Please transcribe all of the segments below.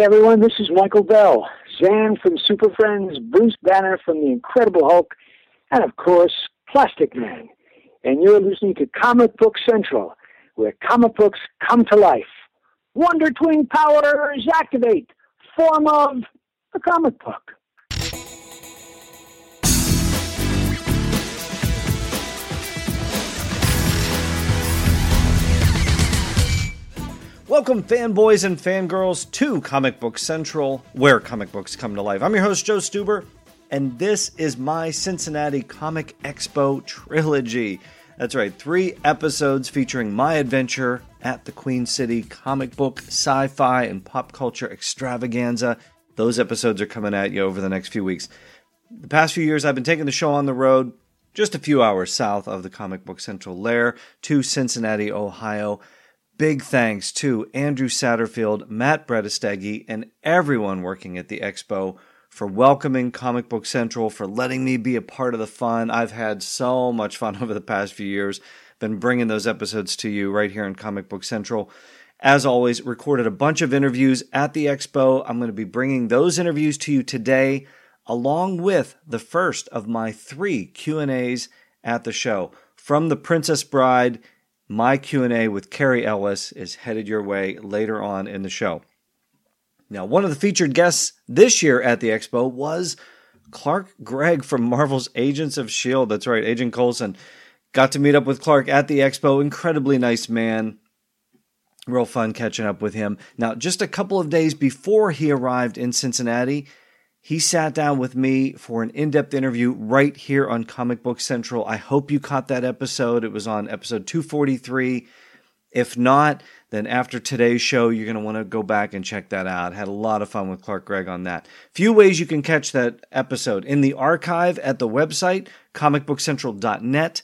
Hey everyone, this is Michael Bell, Zan from Super Friends, Bruce Banner from The Incredible Hulk, and of course, Plastic Man. And you're listening to Comic Book Central, where comic books come to life. Wonder Twin powers activate, form of a comic book. Welcome, fanboys and fangirls, to Comic Book Central, where comic books come to life. I'm your host, Joe Stuber, and this is my Cincinnati Comic Expo trilogy. That's right, 3 episodes featuring my adventure at the Queen City comic book, sci-fi, and pop culture extravaganza. Those episodes are coming at you over the next few weeks. The past few years, I've been taking the show on the road, just a few hours south of the Comic Book Central lair, to Cincinnati, Ohio. Big thanks to Andrew Satterfield, Matt Bredesteggy, and everyone working at the Expo for welcoming Comic Book Central, for letting me be a part of the fun. I've had so much fun over the past few years. Been bringing those episodes to you right here in Comic Book Central. As always, recorded a bunch of interviews at the Expo. I'm going to be bringing those interviews to you today, along with the first of my 3 Q&As at the show. From The Princess Bride, my Q&A with Carrie Ellis is headed your way later on in the show. Now, one of the featured guests this year at the Expo was Clark Gregg from Marvel's Agents of S.H.I.E.L.D. That's right, Agent Coulson. Got to meet up with Clark at the Expo. Incredibly nice man. Real fun catching up with him. Now, just a couple of days before he arrived in Cincinnati, he sat down with me for an in-depth interview right here on Comic Book Central. I hope you caught that episode. It was on episode 243. If not, then after today's show, you're going to want to go back and check that out. Had a lot of fun with Clark Gregg on that. Few ways you can catch that episode. In the archive at the website, comicbookcentral.net.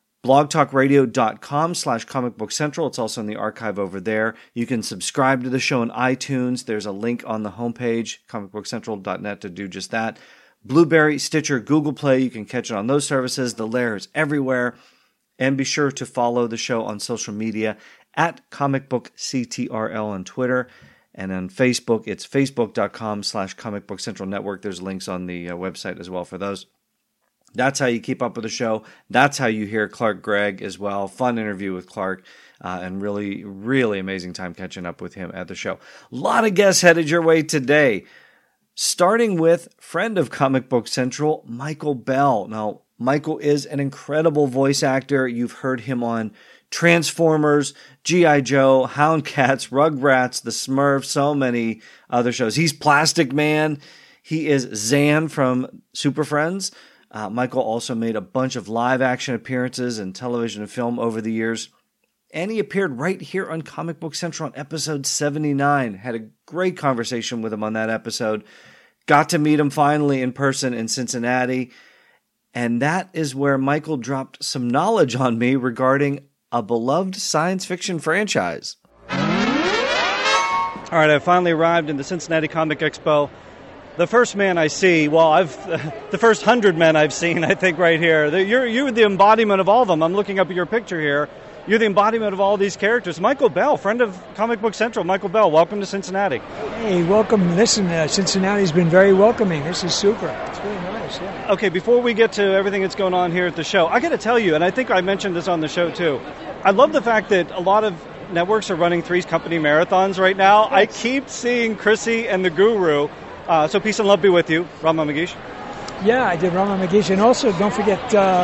blogtalkradio.com/comicbookcentral. It's also in the archive over there. You can subscribe to the show on iTunes. There's a link on the homepage, comicbookcentral.net, to do just that. Blueberry, Stitcher, Google Play, you can catch it on those services. The lair is everywhere. And be sure to follow the show on social media at comicbookctrl on Twitter. And on Facebook, it's facebook.com/comicbookcentral network. There's links on the website as well for those. That's how you keep up with the show. That's how you hear Clark Gregg as well. Fun interview with Clark, and really, really amazing time catching up with him at the show. A lot of guests headed your way today, starting with friend of Comic Book Central, Michael Bell. Now, Michael is an incredible voice actor. You've heard him on Transformers, G.I. Joe, Hound Cats, Rugrats, The Smurfs, so many other shows. He's Plastic Man. He is Zan from Super Friends. Michael also made a bunch of live-action appearances in television and film over the years. And he appeared right here on Comic Book Central on episode 79. Had a great conversation with him on that episode. Got to meet him finally in person in Cincinnati. And that is where Michael dropped some knowledge on me regarding a beloved science fiction franchise. All right, I finally arrived in the Cincinnati Comic Expo. The first man I see, the first 100 men I've seen, I think, right here. You're the embodiment of all of them. I'm looking up at your picture here. You're the embodiment of all these characters. Michael Bell, friend of Comic Book Central. Michael Bell, welcome to Cincinnati. Hey, welcome. Listen, Cincinnati's been very welcoming. This is super. It's really nice, yeah. Okay, before we get to everything that's going on here at the show, I got to tell you, and I think I mentioned this on the show too, I love the fact that a lot of networks are running Three's Company marathons right now. Yes. I keep seeing Chrissy and the Guru. So peace and love be with you, Rama Magish. Yeah, I did Rama Magish. And also, don't forget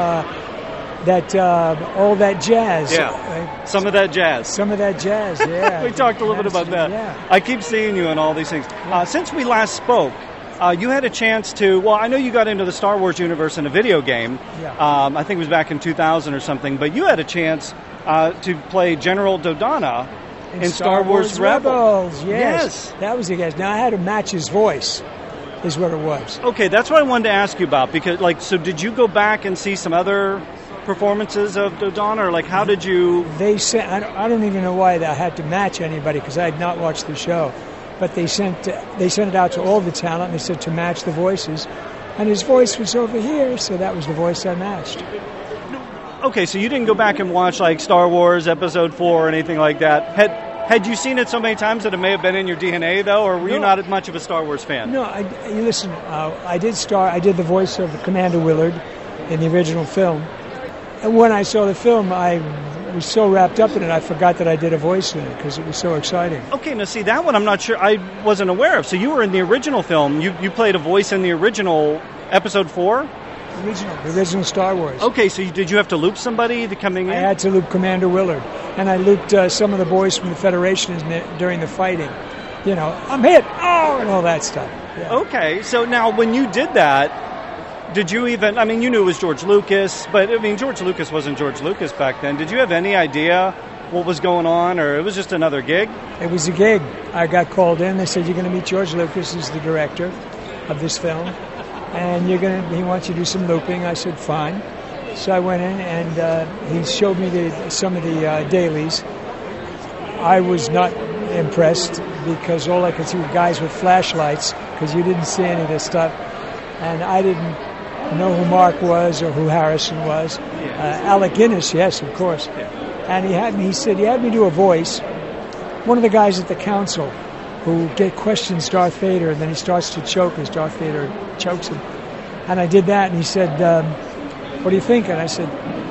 all that jazz. Yeah, some of that jazz. Some of that jazz, yeah. We talked a little bit about that. Yeah. I keep seeing you in all these things. Since we last spoke, you had a chance to, I know you got into the Star Wars universe in a video game. Yeah. I think it was back in 2000 or something, but you had a chance to play General Dodonna in Star Wars Rebels. Yes. That was the guy. Now, I had to match his voice, is what it was. Okay, that's what I wanted to ask you about, because, so did you go back and see some other performances of Dodonna, or, how did you... They sent, I don't even know why I had to match anybody, because I had not watched the show, but they sent it out to all the talent, and they said to match the voices, and his voice was over here, so that was the voice I matched. Okay, so you didn't go back and watch Star Wars Episode 4 or anything like that. Had you seen it so many times that it may have been in your DNA, though, or were you No. not as much of a Star Wars fan? No, listen, I did the voice of Commander Willard in the original film. And when I saw the film, I was so wrapped up in it, I forgot that I did a voice in it because it was so exciting. Okay, now see, that one I'm not sure, I wasn't aware of. So you were in the original film. You played a voice in the original Episode 4? The original Star Wars. Okay, so did you have to loop somebody coming in? I had to loop Commander Willard, and I looped some of the boys from the Federation during the fighting. You know, I'm hit, and all that stuff. Yeah. Okay, so now when you did that, did you even, I mean, you knew it was George Lucas, but I mean, George Lucas wasn't George Lucas back then. Did you have any idea what was going on, or it was just another gig? It was a gig. I got called in. They said, you're going to meet George Lucas, who's the director of this film, and he wants you to do some looping. I said, fine. So I went in, and he showed me some of the dailies. I was not impressed because all I could see were guys with flashlights because you didn't see any of this stuff. And I didn't know who Mark was or who Harrison was. Alec Guinness, yes, of course. And he said he had me do a voice. One of the guys at the council who questions Darth Vader, and then he starts to choke as Darth Vader chokes him. And I did that, and he said, what do you think? And I said,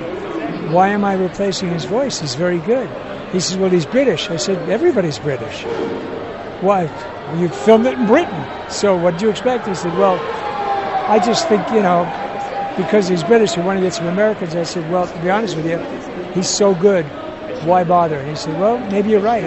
why am I replacing his voice? He's very good. He says, well, he's British. I said, everybody's British. Why? Well, you filmed it in Britain. So what did you expect? He said, well, I just think, because he's British, we want to get some Americans. I said, well, to be honest with you, he's so good. Why bother? And he said, well, maybe you're right.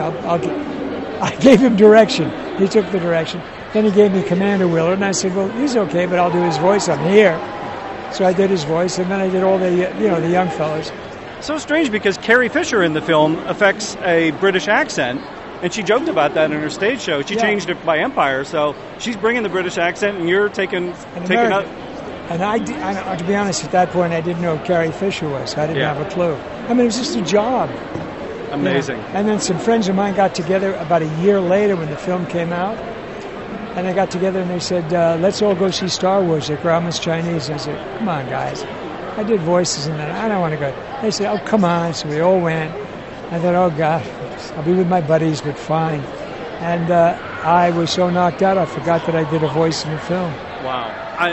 I gave him direction. He took the direction. Then he gave me Commander Willard, and I said, well, he's okay, but I'll do his voice. I'm here. So I did his voice, and then I did all the young fellas. So strange because Carrie Fisher in the film affects a British accent, and she joked about that in her stage show. She changed it by Empire, so she's bringing the British accent, and you're taking up. And I, to be honest, at that point, I didn't know who Carrie Fisher was. I didn't have a clue. I mean, it was just a job. Amazing. And then some friends of mine got together about a year later when the film came out, and they got together and they said, let's all go see Star Wars at Grauman's Chinese. I said, come on, guys. I did voices and then I don't want to go. They said, oh, come on. So we all went. I thought, oh, God, I'll be with my buddies, but fine. And I was so knocked out, I forgot that I did a voice in the film. Wow.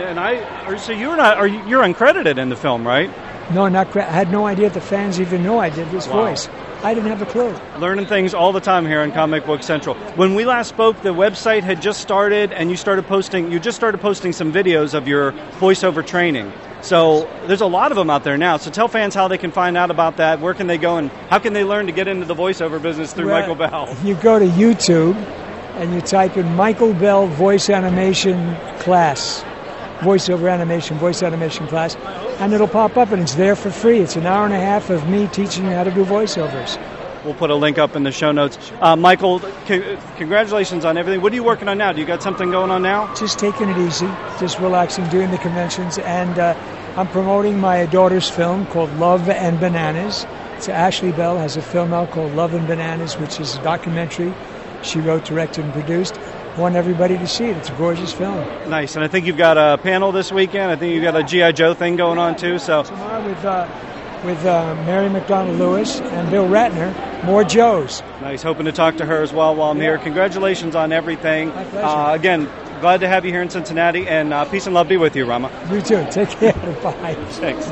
So you're uncredited in the film, right? No, I had no idea the fans even knew I did this voice. I didn't have a clue. Learning things all the time here on Comic Book Central. When we last spoke, the website had just started, and you just started posting some videos of your voiceover training. So there's a lot of them out there now. So tell fans how they can find out about that. Where can they go, and how can they learn to get into the voiceover business through Michael Bell? You go to YouTube, and you type in Michael Bell voice animation class. Voiceover animation, voice animation class, and it'll pop up, and it's there for free. It's an hour and a half of me teaching you how to do voiceovers. We'll put a link up in the show notes. Michael, congratulations on everything. What are you working on now? Do you got something going on now? Just taking it easy, just relaxing, doing the conventions, and I'm promoting my daughter's film called Love and Bananas. So Ashley Bell has a film out called Love and Bananas, which is a documentary she wrote, directed, and produced. Want everybody to see it. It's a gorgeous film. Nice. And I think you've got a panel this weekend. I think you've got a G.I. Joe thing going on, too. So tomorrow with Mary McDonald Lewis and Bill Ratner, more Joes. Nice. Hoping to talk to her as well while I'm here. Congratulations on everything. My pleasure. Again, glad to have you here in Cincinnati, and peace and love be with you, Rama. You too. Take care. Bye. Thanks.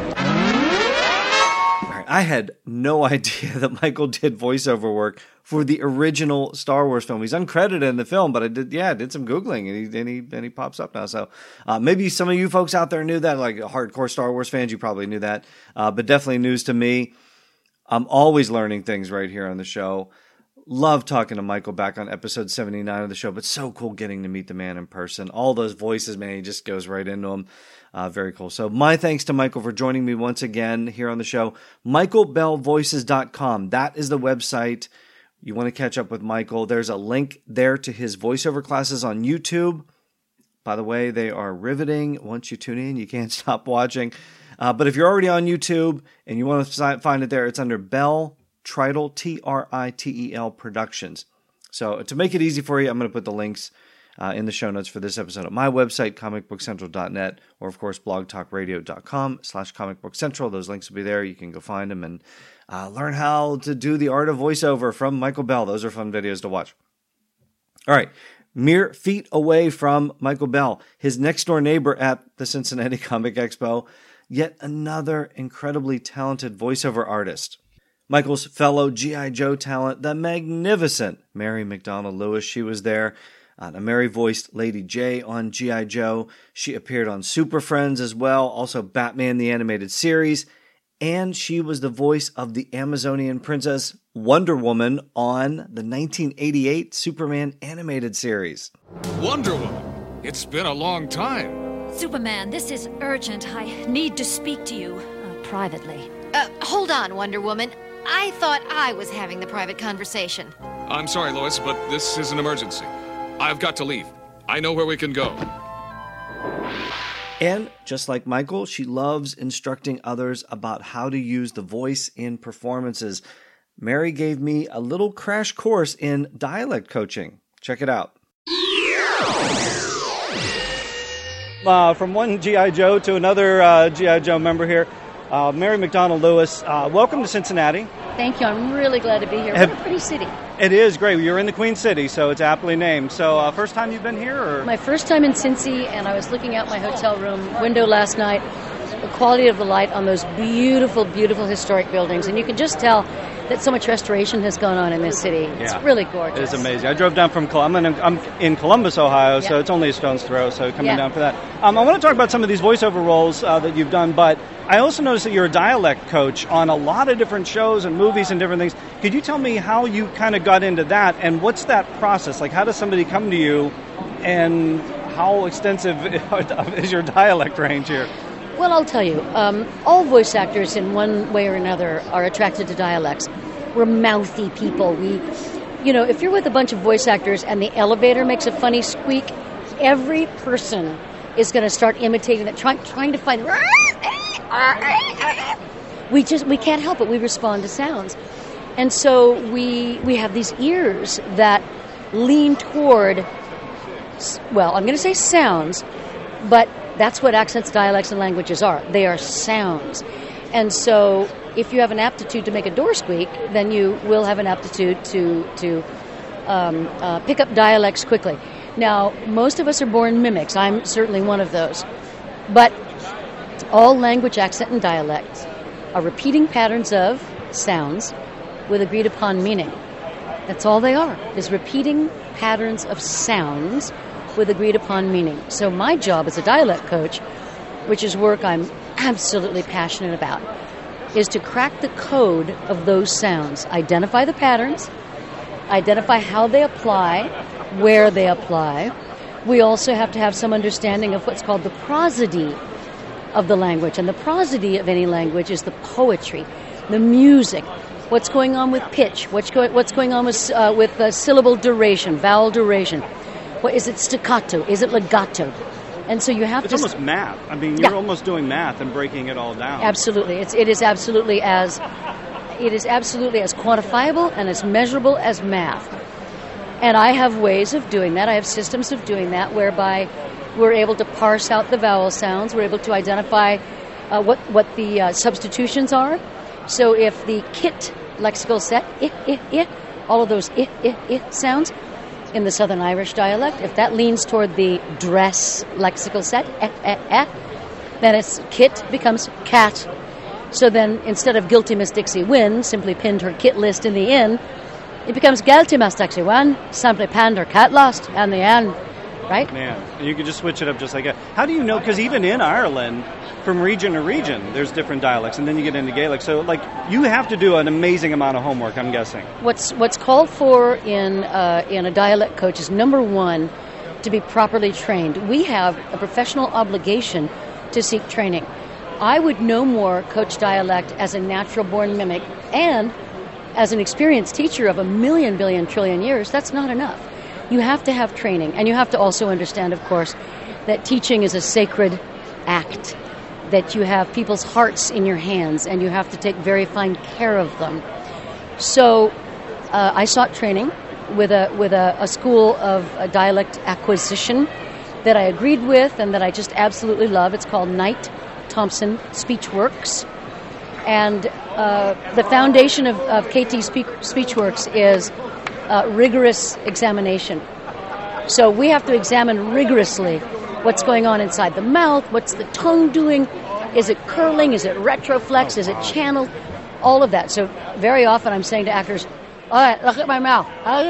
I had no idea that Michael did voiceover work for the original Star Wars film. He's uncredited in the film, but I did some Googling, and he pops up now. So maybe some of you folks out there knew that, like hardcore Star Wars fans, you probably knew that, but definitely news to me. I'm always learning things right here on the show. Love talking to Michael back on episode 79 of the show, but so cool getting to meet the man in person. All those voices, man, he just goes right into them. Very cool. So my thanks to Michael for joining me once again here on the show. MichaelBellVoices.com. That is the website. You want to catch up with Michael. There's a link there to his voiceover classes on YouTube. By the way, they are riveting. Once you tune in, you can't stop watching. But if you're already on YouTube and you want to find it there, it's under Bell Tritel, Tritel Productions. So to make it easy for you, I'm going to put the links in the show notes for this episode at my website, comicbookcentral.net, or of course, blogtalkradio.com/comicbookcentral. Those links will be there. You can go find them and learn how to do the art of voiceover from Michael Bell. Those are fun videos to watch. All right. Mere feet away from Michael Bell, his next-door neighbor at the Cincinnati Comic Expo, yet another incredibly talented voiceover artist. Michael's fellow G.I. Joe talent, the magnificent Mary McDonnell Lewis. She was there. The Mary-voiced Lady J on G.I. Joe. She appeared on Super Friends as well, also Batman the Animated Series. And she was the voice of the Amazonian princess Wonder Woman on the 1988 Superman animated series. Wonder Woman, it's been a long time. Superman, this is urgent. I need to speak to you privately. Hold on, Wonder Woman. I thought I was having the private conversation. I'm sorry, Lois, but this is an emergency. I've got to leave. I know where we can go. And just like Michael, she loves instructing others about how to use the voice in performances. Mary gave me a little crash course in dialect coaching. Check it out. From one G.I. Joe to another G.I. Joe member here, Mary McDonnell Lewis. Welcome to Cincinnati. Thank you. I'm really glad to be here. What a pretty city. It is great. You're in the Queen City, so it's aptly named. So first time you've been here? Or? My first time in Cincy, and I was looking out my hotel room window last night, the quality of the light on those beautiful, beautiful historic buildings, and you can just tell that so much restoration has gone on in this city. It's really gorgeous. It is amazing. I drove down from Columbus. I'm in Columbus, Ohio, so it's only a stone's throw, so coming down for that. I want to talk about some of these voiceover roles that you've done, but I also noticed that you're a dialect coach on a lot of different shows and movies and different things. Could you tell me how you kind of got into that, and what's that process? Like, how does somebody come to you, and how extensive is your dialect range here? Well, I'll tell you, all voice actors in one way or another are attracted to dialects. We're mouthy people. If you're with a bunch of voice actors and the elevator makes a funny squeak, every person is going to start imitating it, trying to find. We can't help it. We respond to sounds, and so we have these ears that lean toward. Well, I'm going to say sounds, but that's what accents, dialects, and languages are. They are sounds. And so if you have an aptitude to make a door squeak, then you will have an aptitude to pick up dialects quickly. Now, most of us are born mimics. I'm certainly one of those. But all language, accent, and dialect are repeating patterns of sounds with agreed upon meaning. That's all they are, is repeating patterns of sounds with agreed upon meaning. So my job as a dialect coach, which is work I'm absolutely passionate about, is to crack the code of those sounds, identify the patterns, identify how they apply, where they apply. We also have to have some understanding of what's called the prosody of the language. And the prosody of any language is the poetry, the music, what's going on with pitch, what's going on with syllable duration, vowel duration. What is it, staccato? Is it legato? And so you have It's almost math. I mean, you're almost doing math and breaking it all down. Absolutely. It is absolutely as quantifiable and as measurable as math. And I have ways of doing that. I have systems of doing that whereby we're able to parse out the vowel sounds. We're able to identify what the substitutions are. So if the kit lexical set, all of those sounds in the Southern Irish dialect, if that leans toward the dress lexical set, then its kit becomes cat. So then instead of guilty Miss Dixie Wynn simply pinned her kit list in the inn, it becomes guilty Miss Dixie Wynn simply pinned her cat list in the inn. Right? Man, and you can just switch it up just like that. How do you know? Because even in Ireland, from region to region, there's different dialects, and then you get into Gaelic. So, you have to do an amazing amount of homework, I'm guessing. What's called for in a dialect coach is, number one, to be properly trained. We have a professional obligation to seek training. I would no more coach dialect as a natural-born mimic and as an experienced teacher of 1,000,000 billion trillion years. That's not enough. You have to have training, and you have to also understand, of course, that teaching is a sacred act, that you have people's hearts in your hands, and you have to take very fine care of them. So I sought training with a school of dialect acquisition that I agreed with and that I just absolutely love. It's called Knight Thompson Speechworks. And the foundation of KT Speechworks is rigorous examination. So we have to examine rigorously what's going on inside the mouth, what's the tongue doing, is it curling, is it retroflex, is it channeled, all of that. So very often I'm saying to actors, all right, look at my mouth.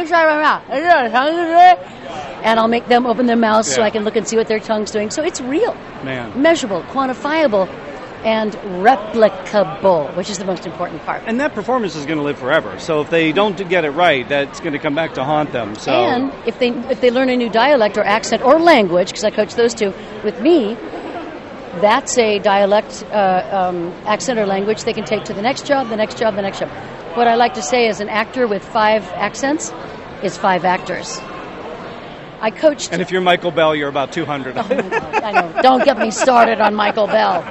And I'll make them open their mouths so I can look and see what their tongue's doing. So it's real, measurable, quantifiable, and replicable, which is the most important part. And that performance is going to live forever. So if they don't get it right, that's going to come back to haunt them. So. And if they learn a new dialect or accent or language, because I coach those two with me, that's a dialect, accent or language they can take to the next job, the next job, the next job. What I like to say is an actor with 5 accents is 5 actors. I coached... And if you're Michael Bell, you're about 200. Oh, I know. Don't get me started on Michael Bell.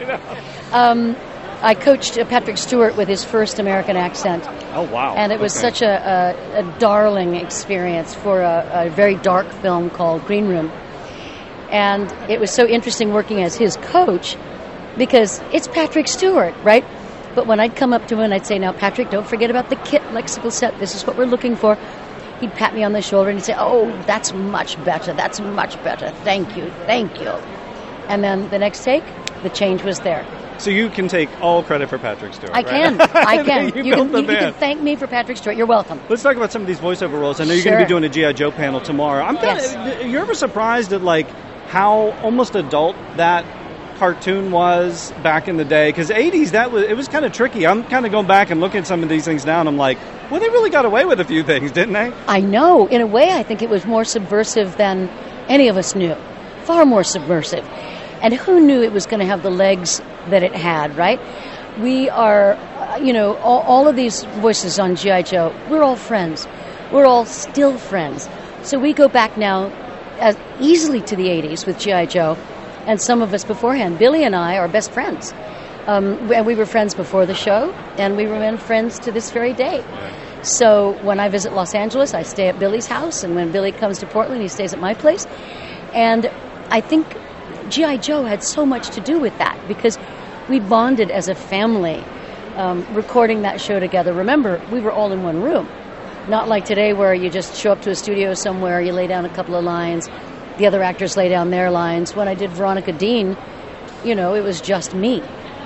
I coached Patrick Stewart with his first American accent. Oh, wow. And it was such a darling experience for a very dark film called Green Room. And it was so interesting working as his coach because it's Patrick Stewart, right? But when I'd come up to him and I'd say, now, Patrick, don't forget about the kit lexical set. This is what we're looking for. He'd pat me on the shoulder and he'd say, oh, that's much better. That's much better. Thank you. Thank you. And then the next take, the change was there. So you can take all credit for Patrick Stewart, I can. You can thank me for Patrick Stewart. You're welcome. Let's talk about some of these voiceover roles. I know you're going to be doing a G.I. Joe panel tomorrow. You're ever surprised at, like, how almost adult that cartoon was back in the day? Because 80s, it was kind of tricky. I'm kind of going back and looking at some of these things now, and I'm like, well, they really got away with a few things, didn't they? I know. In a way, I think it was more subversive than any of us knew. Far more subversive. And who knew it was going to have the legs that it had, right? We are, all of these voices on G.I. Joe, we're all friends. We're all still friends. So we go back now as easily to the 80s with G.I. Joe, and some of us beforehand. Billy and I are best friends. And we were friends before the show, and we remain friends to this very day. So when I visit Los Angeles, I stay at Billy's house, and when Billy comes to Portland, he stays at my place. And I think G.I. Joe had so much to do with that, because we bonded as a family recording that show together. Remember, we were all in one room. Not like today where you just show up to a studio somewhere, you lay down a couple of lines, the other actors lay down their lines. When I did Veronica Dean, it was just me.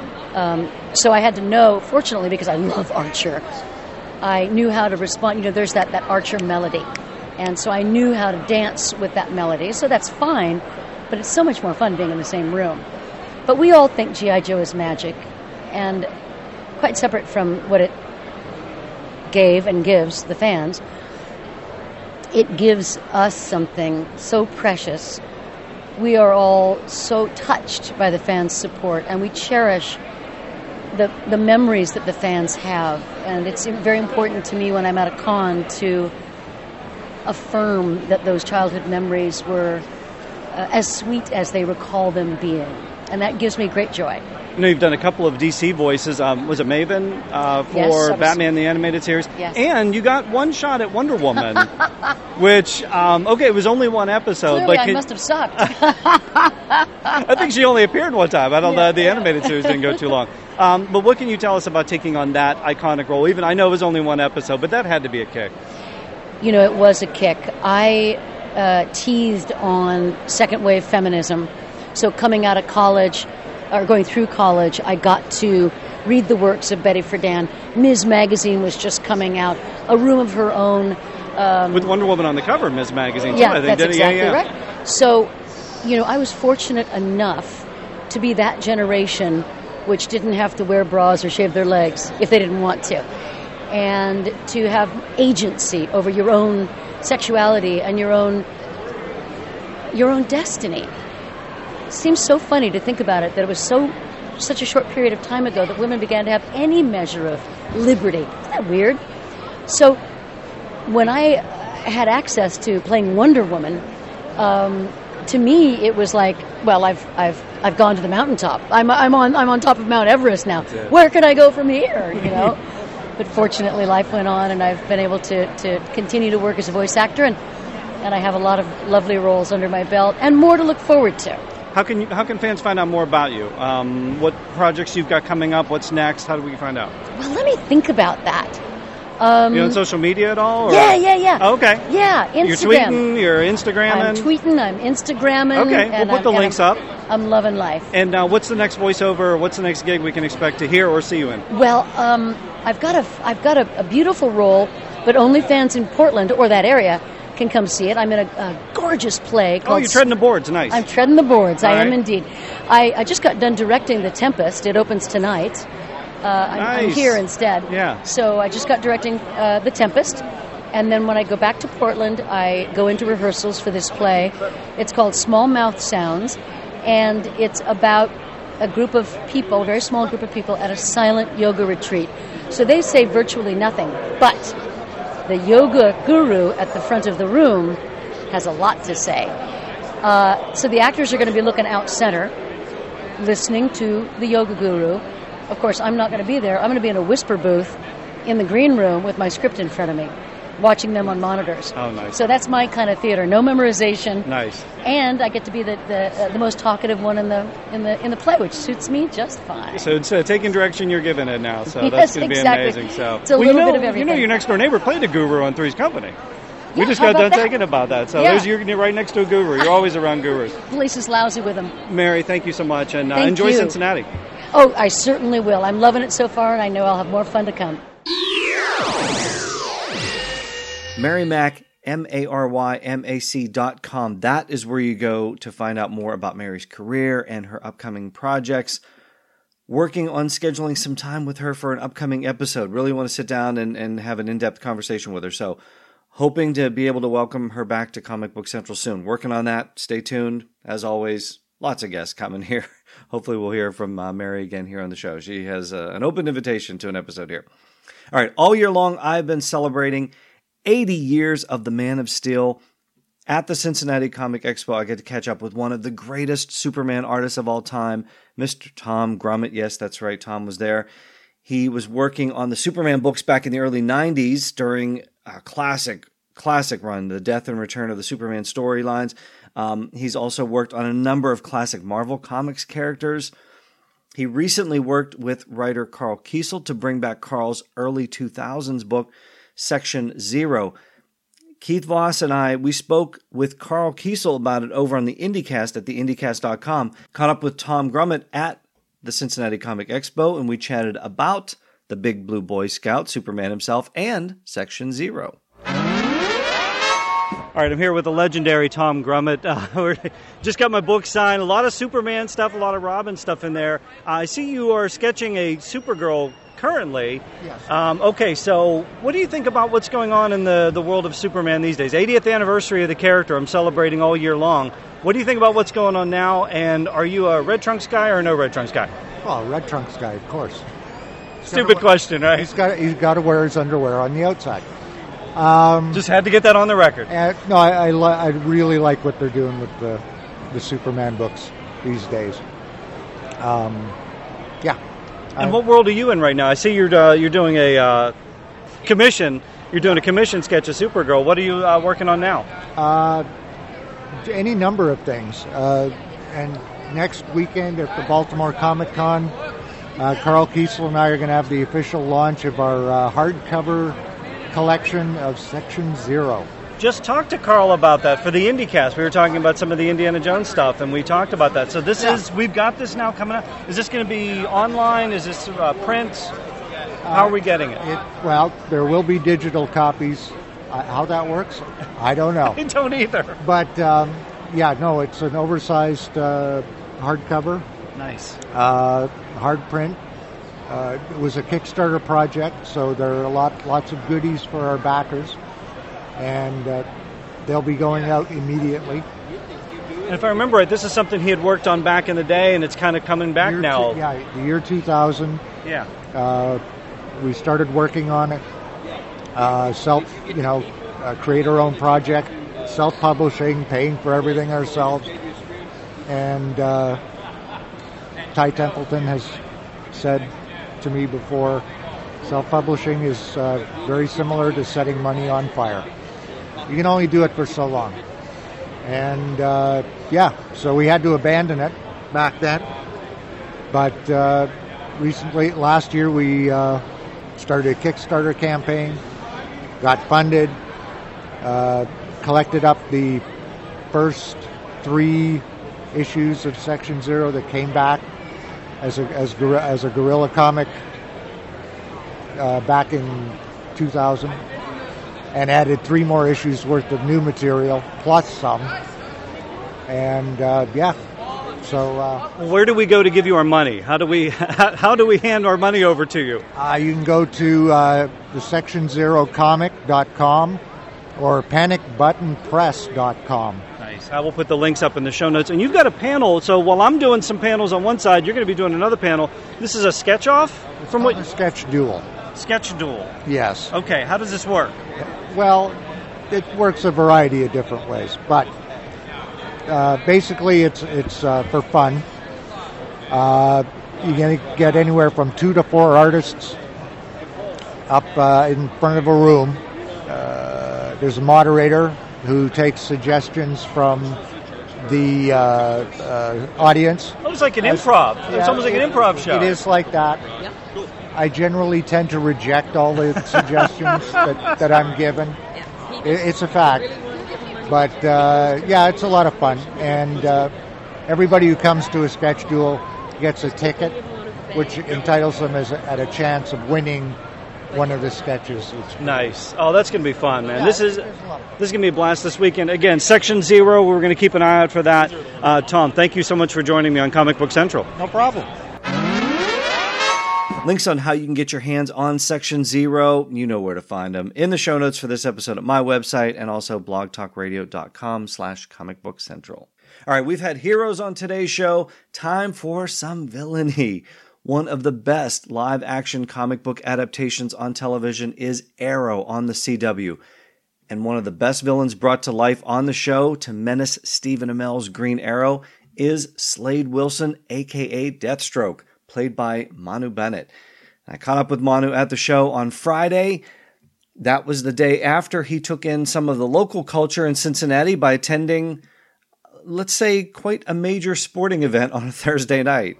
So I had to know, fortunately, because I love Archer, I knew how to respond. There's that Archer melody. And so I knew how to dance with that melody. So that's fine, but it's so much more fun being in the same room. But we all think G.I. Joe is magic, and quite separate from what it gave and gives the fans, it gives us something so precious. We are all so touched by the fans' support, and we cherish the memories that the fans have. And it's very important to me when I'm at a con to affirm that those childhood memories were as sweet as they recall them being. And that gives me great joy. You've done a couple of DC voices. Was it Maven for Batman the Animated Series? Yes. And you got one shot at Wonder Woman, which, it was only one episode. Clearly, but I must have sucked. I think she only appeared one time. I don't know. The animated series didn't go too long. But what can you tell us about taking on that iconic role? Even I know it was only one episode, but that had to be a kick. It was a kick. I teased on second wave feminism. So coming out of college, or going through college, I got to read the works of Betty Friedan. Ms. Magazine was just coming out, A Room of Her Own. With Wonder Woman on the cover of Ms. Magazine, too, yeah, I think. That's exactly right. So, I was fortunate enough to be that generation which didn't have to wear bras or shave their legs if they didn't want to. And to have agency over your own sexuality and your own destiny. It seems so funny to think about it, that it was such a short period of time ago that women began to have any measure of liberty. Isn't that weird? So when I had access to playing Wonder Woman, to me it was like, well, I've gone to the mountaintop. I'm on top of Mount Everest now. Where can I go from here? But fortunately, life went on, and I've been able to continue to work as a voice actor, and I have a lot of lovely roles under my belt, and more to look forward to. How can fans find out more about you? What projects you've got coming up? What's next? How do we find out? Well, let me think about that. You on social media at all? Or? Yeah. Oh, okay. Yeah, Instagram. You're tweeting, you're Instagramming? I'm tweeting, I'm Instagramming. Okay, we'll put the links up. I'm loving life. And what's the next voiceover, what's the next gig we can expect to hear or see you in? Well, I've got a beautiful role, but only fans in Portland or that area can come see it. I'm in a gorgeous play called... Oh, you're treading the boards. Nice. I'm treading the boards. All I right. am indeed. I just got done directing The Tempest. It opens tonight. I'm here instead. Yeah. So I just got directing The Tempest. And then when I go back to Portland, I go into rehearsals for this play. It's called Small Mouth Sounds. And it's about a group of people, a very small group of people, at a silent yoga retreat. So they say virtually nothing. But the yoga guru at the front of the room has a lot to say. So the actors are going to be looking out center, listening to the yoga guru. Of course, I'm not going to be there. I'm going to be in a whisper booth in the green room with my script in front of me, watching them on monitors. Oh, nice. So that's my kind of theater. No memorization. Nice. And I get to be the most talkative one in the play, which suits me just fine. So it's taking direction you're giving it now. So Yes, that's going to exactly. be amazing. So It's a little bit of everything. You know, your next door neighbor played a guru on Three's Company. We Yeah, just how got done about that? thinking about that. So Yeah. you're right next to a guru. You're always around gurus. Police is lousy with them. Mary, thank you so much, and Thank enjoy you. Cincinnati. Oh, I certainly will. I'm loving it so far, and I know I'll have more fun to come. Mary Mac, MaryMac.com. That is where you go to find out more about Mary's career and her upcoming projects. Working on scheduling some time with her for an upcoming episode. Really want to sit down and have an in-depth conversation with her. So hoping to be able to welcome her back to Comic Book Central soon. Working on that. Stay tuned. As always, lots of guests coming here. Hopefully we'll hear from Mary again here on the show. She has an open invitation to an episode here. All right, all year long I've been celebrating 80 years of the Man of Steel. At the Cincinnati Comic Expo, I get to catch up with one of the greatest Superman artists of all time, Mr. Tom Grummett. Yes, that's right, Tom was there. He was working on the Superman books back in the early 90s during a classic run, the Death and Return of the Superman storylines. He's also worked on a number of classic Marvel Comics characters. He recently worked with writer Carl Kiesel to bring back Carl's early 2000s book, Section Zero. Keith Voss and we spoke with Carl Kiesel about it over on the IndieCast at theindycast.com. Caught up with Tom Grummett at the Cincinnati Comic Expo, and we chatted about the Big Blue Boy Scout, Superman himself, and Section Zero. All right, I'm here with the legendary Tom Grummett. Just got my book signed. A lot of Superman stuff, a lot of Robin stuff in there. I see you are sketching a Supergirl currently. Yes. Okay, so what do you think about what's going on in the world of Superman these days? 80th anniversary of the character. I'm celebrating all year long. What do you think about what's going on now? And are you a Red Trunks guy or no Red Trunks guy? Oh, Red Trunks guy, of course. Stupid question, right? He's got to wear his underwear on the outside. Just had to get that on the record. No, I really like what they're doing with the Superman books these days. Yeah. And what world are you in right now? I see you're doing a commission. You're doing a commission sketch of Supergirl. What are you working on now? Any number of things. And next weekend at the Baltimore Comic Con, Carl Kiesel and I are going to have the official launch of our hardcover collection of Section Zero. Just talk to Carl about that for the IndieCast. We were talking about some of the Indiana Jones stuff, and we talked about that. So we've got this now coming up. Is this going to be online? Is this print? How are we getting it? Well, there will be digital copies. How that works, I don't know. I don't either. But, it's an oversized hardcover. Nice. Hard print. It was a Kickstarter project, so there are lots of goodies for our backers. And they'll be going out immediately. And if I remember right, this is something he had worked on back in the day, and it's kind of coming back now. The year 2000. Yeah. We started working on it. Create our own project, self-publishing, paying for everything ourselves. And Ty Templeton has said to me before, Self-publishing is very similar to setting money on fire. You can only do it for so long. And, so we had to abandon it back then. But recently, last year, we started a Kickstarter campaign, got funded, collected up the first 3 issues of Section Zero that came back as a guerrilla comic back in 2000, and added 3 more issues worth of new material plus some. And so where do we go to give you our money? How do we hand our money over to you? You can go to the sectionzerocomic.com or panicbuttonpress.com. Nice. I will put the links up in the show notes. And you've got a panel, so while I'm doing some panels on one side, you're going to be doing another panel. This is a sketch-off? From what? A sketch duel. Sketch duel. Yes. Okay, how does this work? Well, it works a variety of different ways, but basically it's for fun. You're going to get anywhere from 2 to 4 artists up in front of a room. There's a moderator who takes suggestions from the audience. Oh, it's like an improv. It's almost like an improv show. It is like that. Yep. I generally tend to reject all the suggestions that I'm given. It's a fact. But, it's a lot of fun. And everybody who comes to a sketch duel gets a ticket, which entitles them at a chance of winning one of the sketches. Nice. Oh, that's going to be fun, man. This is going to be a blast this weekend. Again, Section Zero, we're going to keep an eye out for that. Tom, thank you so much for joining me on Comic Book Central. No problem. Links on how you can get your hands on Section Zero, you know where to find them, in the show notes for this episode at my website and also blogtalkradio.com/comicbookcentral. All right, we've had heroes on today's show. Time for some villainy. One of the best live-action comic book adaptations on television is Arrow on the CW. And one of the best villains brought to life on the show to menace Stephen Amell's Green Arrow is Slade Wilson, a.k.a. Deathstroke, played by Manu Bennett. I caught up with Manu at the show on Friday. That was the day after he took in some of the local culture in Cincinnati by attending, let's say, quite a major sporting event on a Thursday night.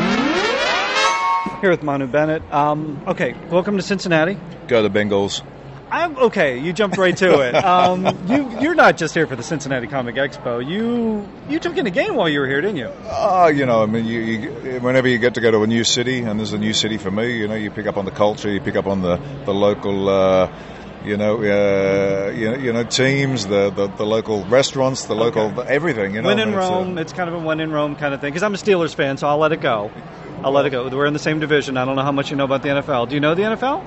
Here with Manu Bennett. Okay, welcome to Cincinnati. Go the Bengals. Okay, you jumped right to it. You're not just here for the Cincinnati Comic Expo. You took in a game while you were here, didn't you? Whenever you get to go to a new city, and this is a new city for me, you pick up on the culture, you pick up on the local, teams, the local restaurants, the local everything. When in Rome, it's kind of a when in Rome kind of thing. Because I'm a Steelers fan, so I'll let it go. We're in the same division. I don't know how much you know about the NFL. Do you know the NFL?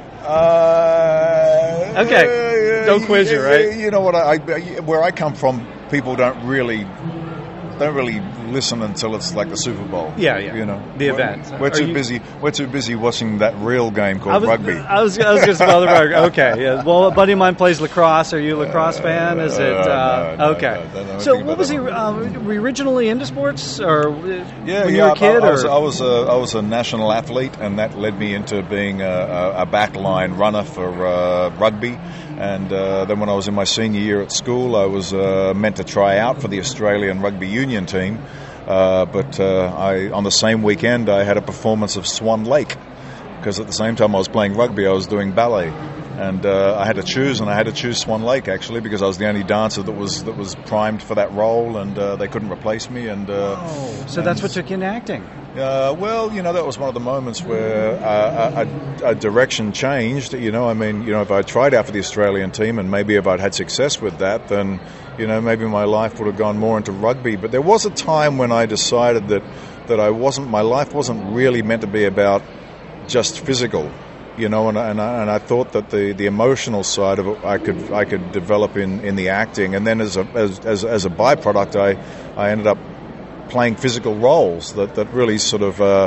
Okay. Don't quiz you, right? You know what? Where I come from, people don't really listen until it's like the Super Bowl. Yeah. The event. We're too busy watching that real game called rugby. I was going to spell the rugby. Okay. Yeah. Well, a buddy of mine plays lacrosse. Are you a lacrosse fan? Is it? Okay. So, what was he? Were you originally into sports, or when you were a kid? I was a national athlete, and that led me into being a backline runner for rugby. And then when I was in my senior year at school, I was meant to try out for the Australian Rugby Union team. But on the same weekend, I had a performance of Swan Lake, because at the same time I was playing rugby, I was doing ballet. And I had to choose Swan Lake, actually, because I was the only dancer that was primed for that role, and they couldn't replace me. So that's what took you into acting? That was one of the moments where a direction changed. If I tried out for the Australian team, and maybe if I'd had success with that, then maybe my life would have gone more into rugby. But there was a time when I decided that my life wasn't really meant to be about just physical. And I thought that the emotional side of it I could develop in the acting, and then as a byproduct I ended up playing physical roles that really sort of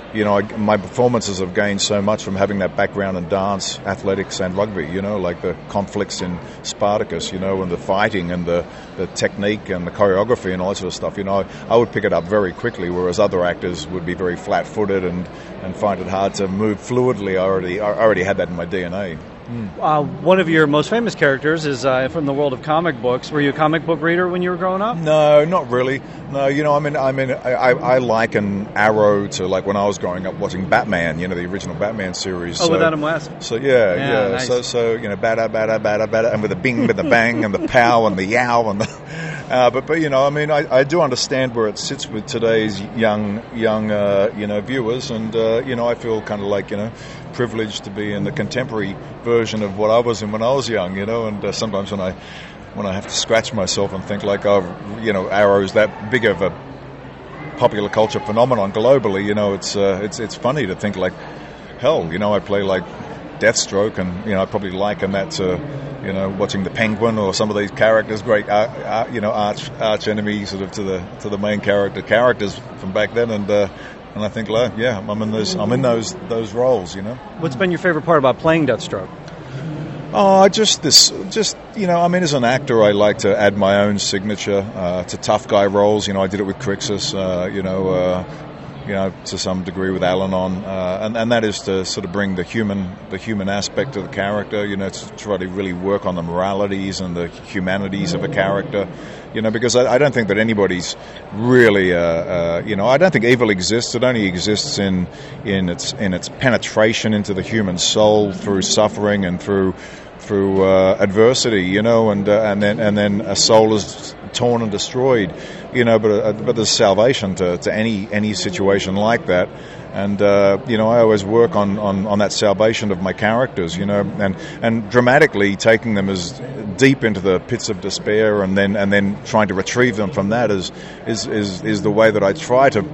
my performances have gained so much from having that background in dance, athletics, and rugby. Like the conflicts in Spartacus, and the fighting and the technique and the choreography and all that sort of stuff. I would pick it up very quickly, whereas other actors would be very flat-footed and find it hard to move fluidly. I already had that in my DNA. One of your most famous characters is from the world of comic books. Were you a comic book reader when you were growing up? No, not really. No, I liken Arrow to like when I was growing up watching Batman. The original Batman series. With Adam West. So yeah. Nice. So bada bada bada bada, and with the bing, with the bang, and the pow, and the yow, and the. But I do understand where it sits with today's young viewers, and I feel kind of like privileged to be in the contemporary version of what I was in when I was young, and sometimes when I have to scratch myself and think like, Arrow's that big of a popular culture phenomenon globally, it's funny to think like, hell, I play like Deathstroke, and I probably liken that to watching the Penguin or some of these characters, great arch enemy sort of to the main characters from back then, and I think, I'm in those roles. What's been your favorite part about playing Deathstroke? Oh, as an actor, I like to add my own signature to tough guy roles. I did it with Crixus, to some degree with Al-Anon, and that is to sort of bring the human aspect of the character, to try to really work on the moralities and the humanities of a character, because I don't think that anybody's really, I don't think evil exists. It only exists in its penetration into the human soul through suffering and through adversity, and then a soul is torn and destroyed, but there's salvation to any situation like that, and I always work on that salvation of my characters, and dramatically taking them as deep into the pits of despair, and then trying to retrieve them from that is the way that I try to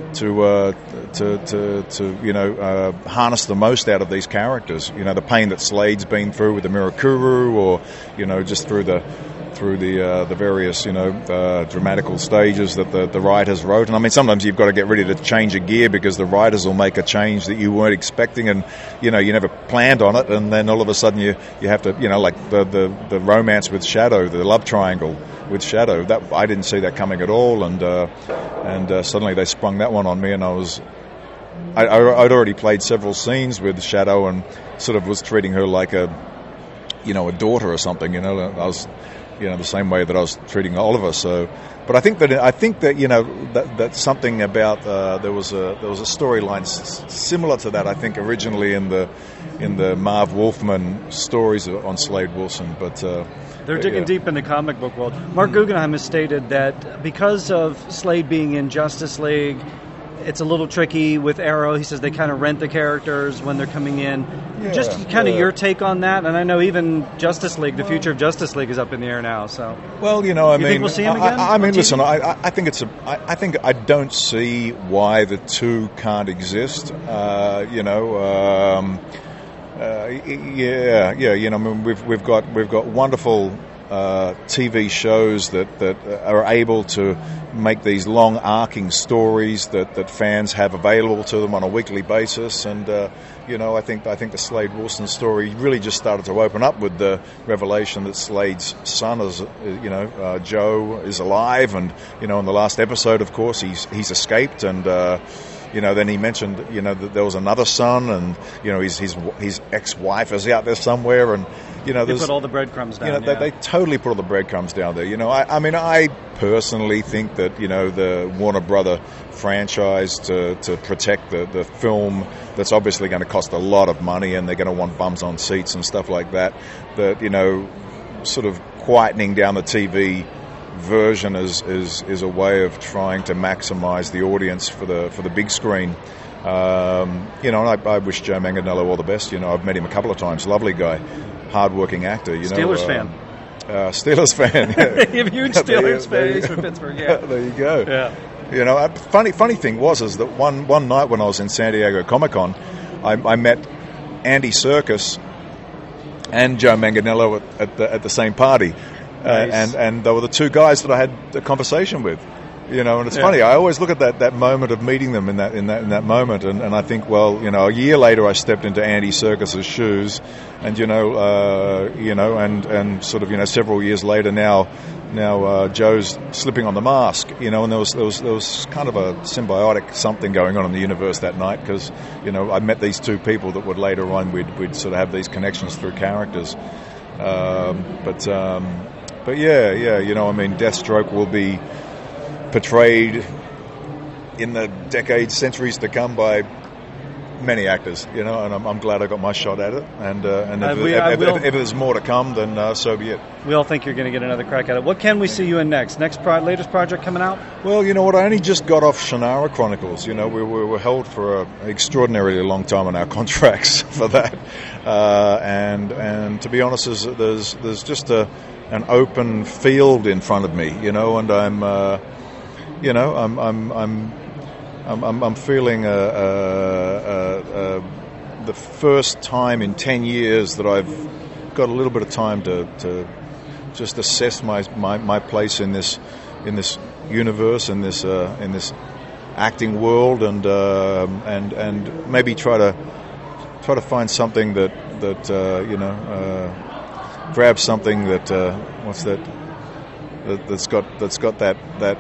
harness the most out of these characters. The pain that Slade's been through with the Mirakuru, or just through the various dramatical stages that the writers wrote. And sometimes you've got to get ready to change a gear because the writers will make a change that you weren't expecting, and you never planned on it, and then all of a sudden you have to like the romance with Shadow, the love triangle with Shadow, that I didn't see that coming at all, and suddenly they sprung that one on me, and I'd already played several scenes with Shadow and sort of was treating her like a daughter or something. I was the same way that I was treating Oliver. So, but I think that that's something about there was a storyline similar to that. I think originally in the Marv Wolfman stories on Slade Wilson, but. They're digging deep in the comic book world. Mark Guggenheim has stated that because of Slade being in Justice League, it's a little tricky with Arrow. He says they kind of rent the characters when they're coming in. Just kind of your take on that. And I know even Justice League, the future of Justice League is up in the air now. So, well, you think we'll see him again? Listen, I think I don't see why the two can't exist. We've got wonderful TV shows that are able to make these long arcing stories that fans have available to them on a weekly basis, and I think the Slade Wilson story really just started to open up with the revelation that Slade's son is Joe is alive, and in the last episode, of course, he's escaped, and then he mentioned, that there was another son, and his ex-wife is out there somewhere, and they put all the breadcrumbs down. They totally put all the breadcrumbs down there. I personally think that the Warner Brother franchise to protect the film that's obviously going to cost a lot of money, and they're going to want bums on seats and stuff like that. That sort of quietening down the TV version is a way of trying to maximize the audience for the big screen. And I wish Joe Manganiello all the best. I've met him a couple of times. Lovely guy, hard-working actor. Steelers fan. Steelers fan. Yeah. Huge Steelers fan. He's from Pittsburgh. Yeah. There you go. Yeah. Funny thing is that one night when I was in San Diego Comic-Con, I met Andy Serkis and Joe Manganiello at the same party. Nice. And they were the two guys that I had a conversation with. You know, and it's funny. I always look at that moment of meeting them in that moment, and I think, well, you know, a year later I stepped into Andy Serkis's shoes, and and sort of, you know, several years later now Joe's slipping on the mask, you know, and there was kind of a symbiotic something going on in the universe that night, because, you know, I met these two people that would later on we'd sort of have these connections through characters, but yeah, you know, I mean, Deathstroke will be portrayed in the decades, centuries to come by many actors, you know, and I'm glad I got my shot at it. And if there's more to come, then so be it. We all think you're going to get another crack at it. What can we see you in next? Latest project coming out? Well, you know what? I only just got off Shannara Chronicles. You know, we were held for an extraordinarily long time on our contracts for that, and to be honest, there's just an open field in front of me, you know, and I'm feeling the first time in 10 years that I've got a little bit of time to just assess my place in this universe, in this acting world, and maybe try to find something that grab something that that's got that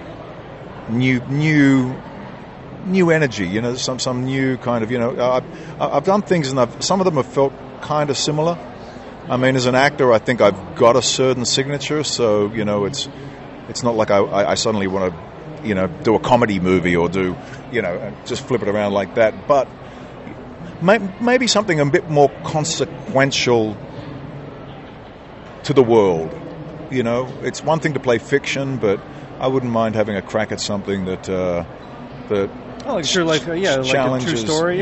new energy, you know, some new kind of, you know, I've done things and some of them have felt kind of similar. I mean, as an actor, I think I've got a certain signature, so, you know, it's not like I suddenly want to, you know, do a comedy movie or do, you know, just flip it around like that, but maybe something a bit more consequential to the world. You know, it's one thing to play fiction, but I wouldn't mind having a crack at something that like sure, like like a true story,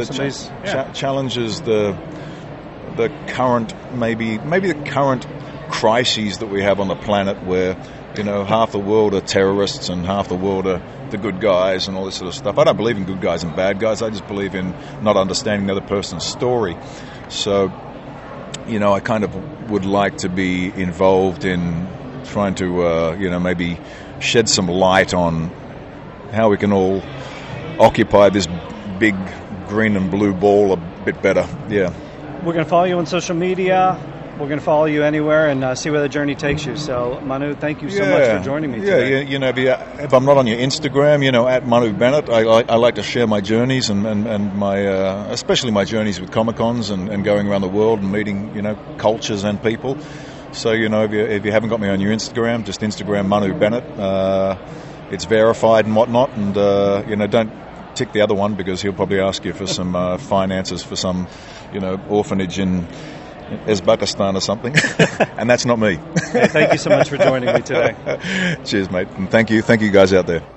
challenges the current maybe the current crises that we have on the planet, where, you know, half the world are terrorists and half the world are the good guys and all this sort of stuff. I don't believe in good guys and bad guys. I just believe in not understanding the other person's story. So, you know, I kind of would like to be involved in trying to, maybe shed some light on how we can all occupy this big green and blue ball a bit better. Yeah. We're going to follow you on social media. We're going to follow you anywhere and see where the journey takes you. So, Manu, thank you so much for joining me today. Yeah, you know, if I'm not on your Instagram, you know, at Manu Bennett, I like to share my journeys and my, especially my journeys with Comic-Cons and going around the world and meeting, you know, cultures and people. So, you know, if you haven't got me on your Instagram, just Instagram Manu Bennett. It's verified and whatnot, and, you know, don't tick the other one, because he'll probably ask you for some finances for some, you know, orphanage in Uzbekistan or something, and that's not me. Hey, thank you so much for joining me today. Cheers, mate, and thank you guys out there.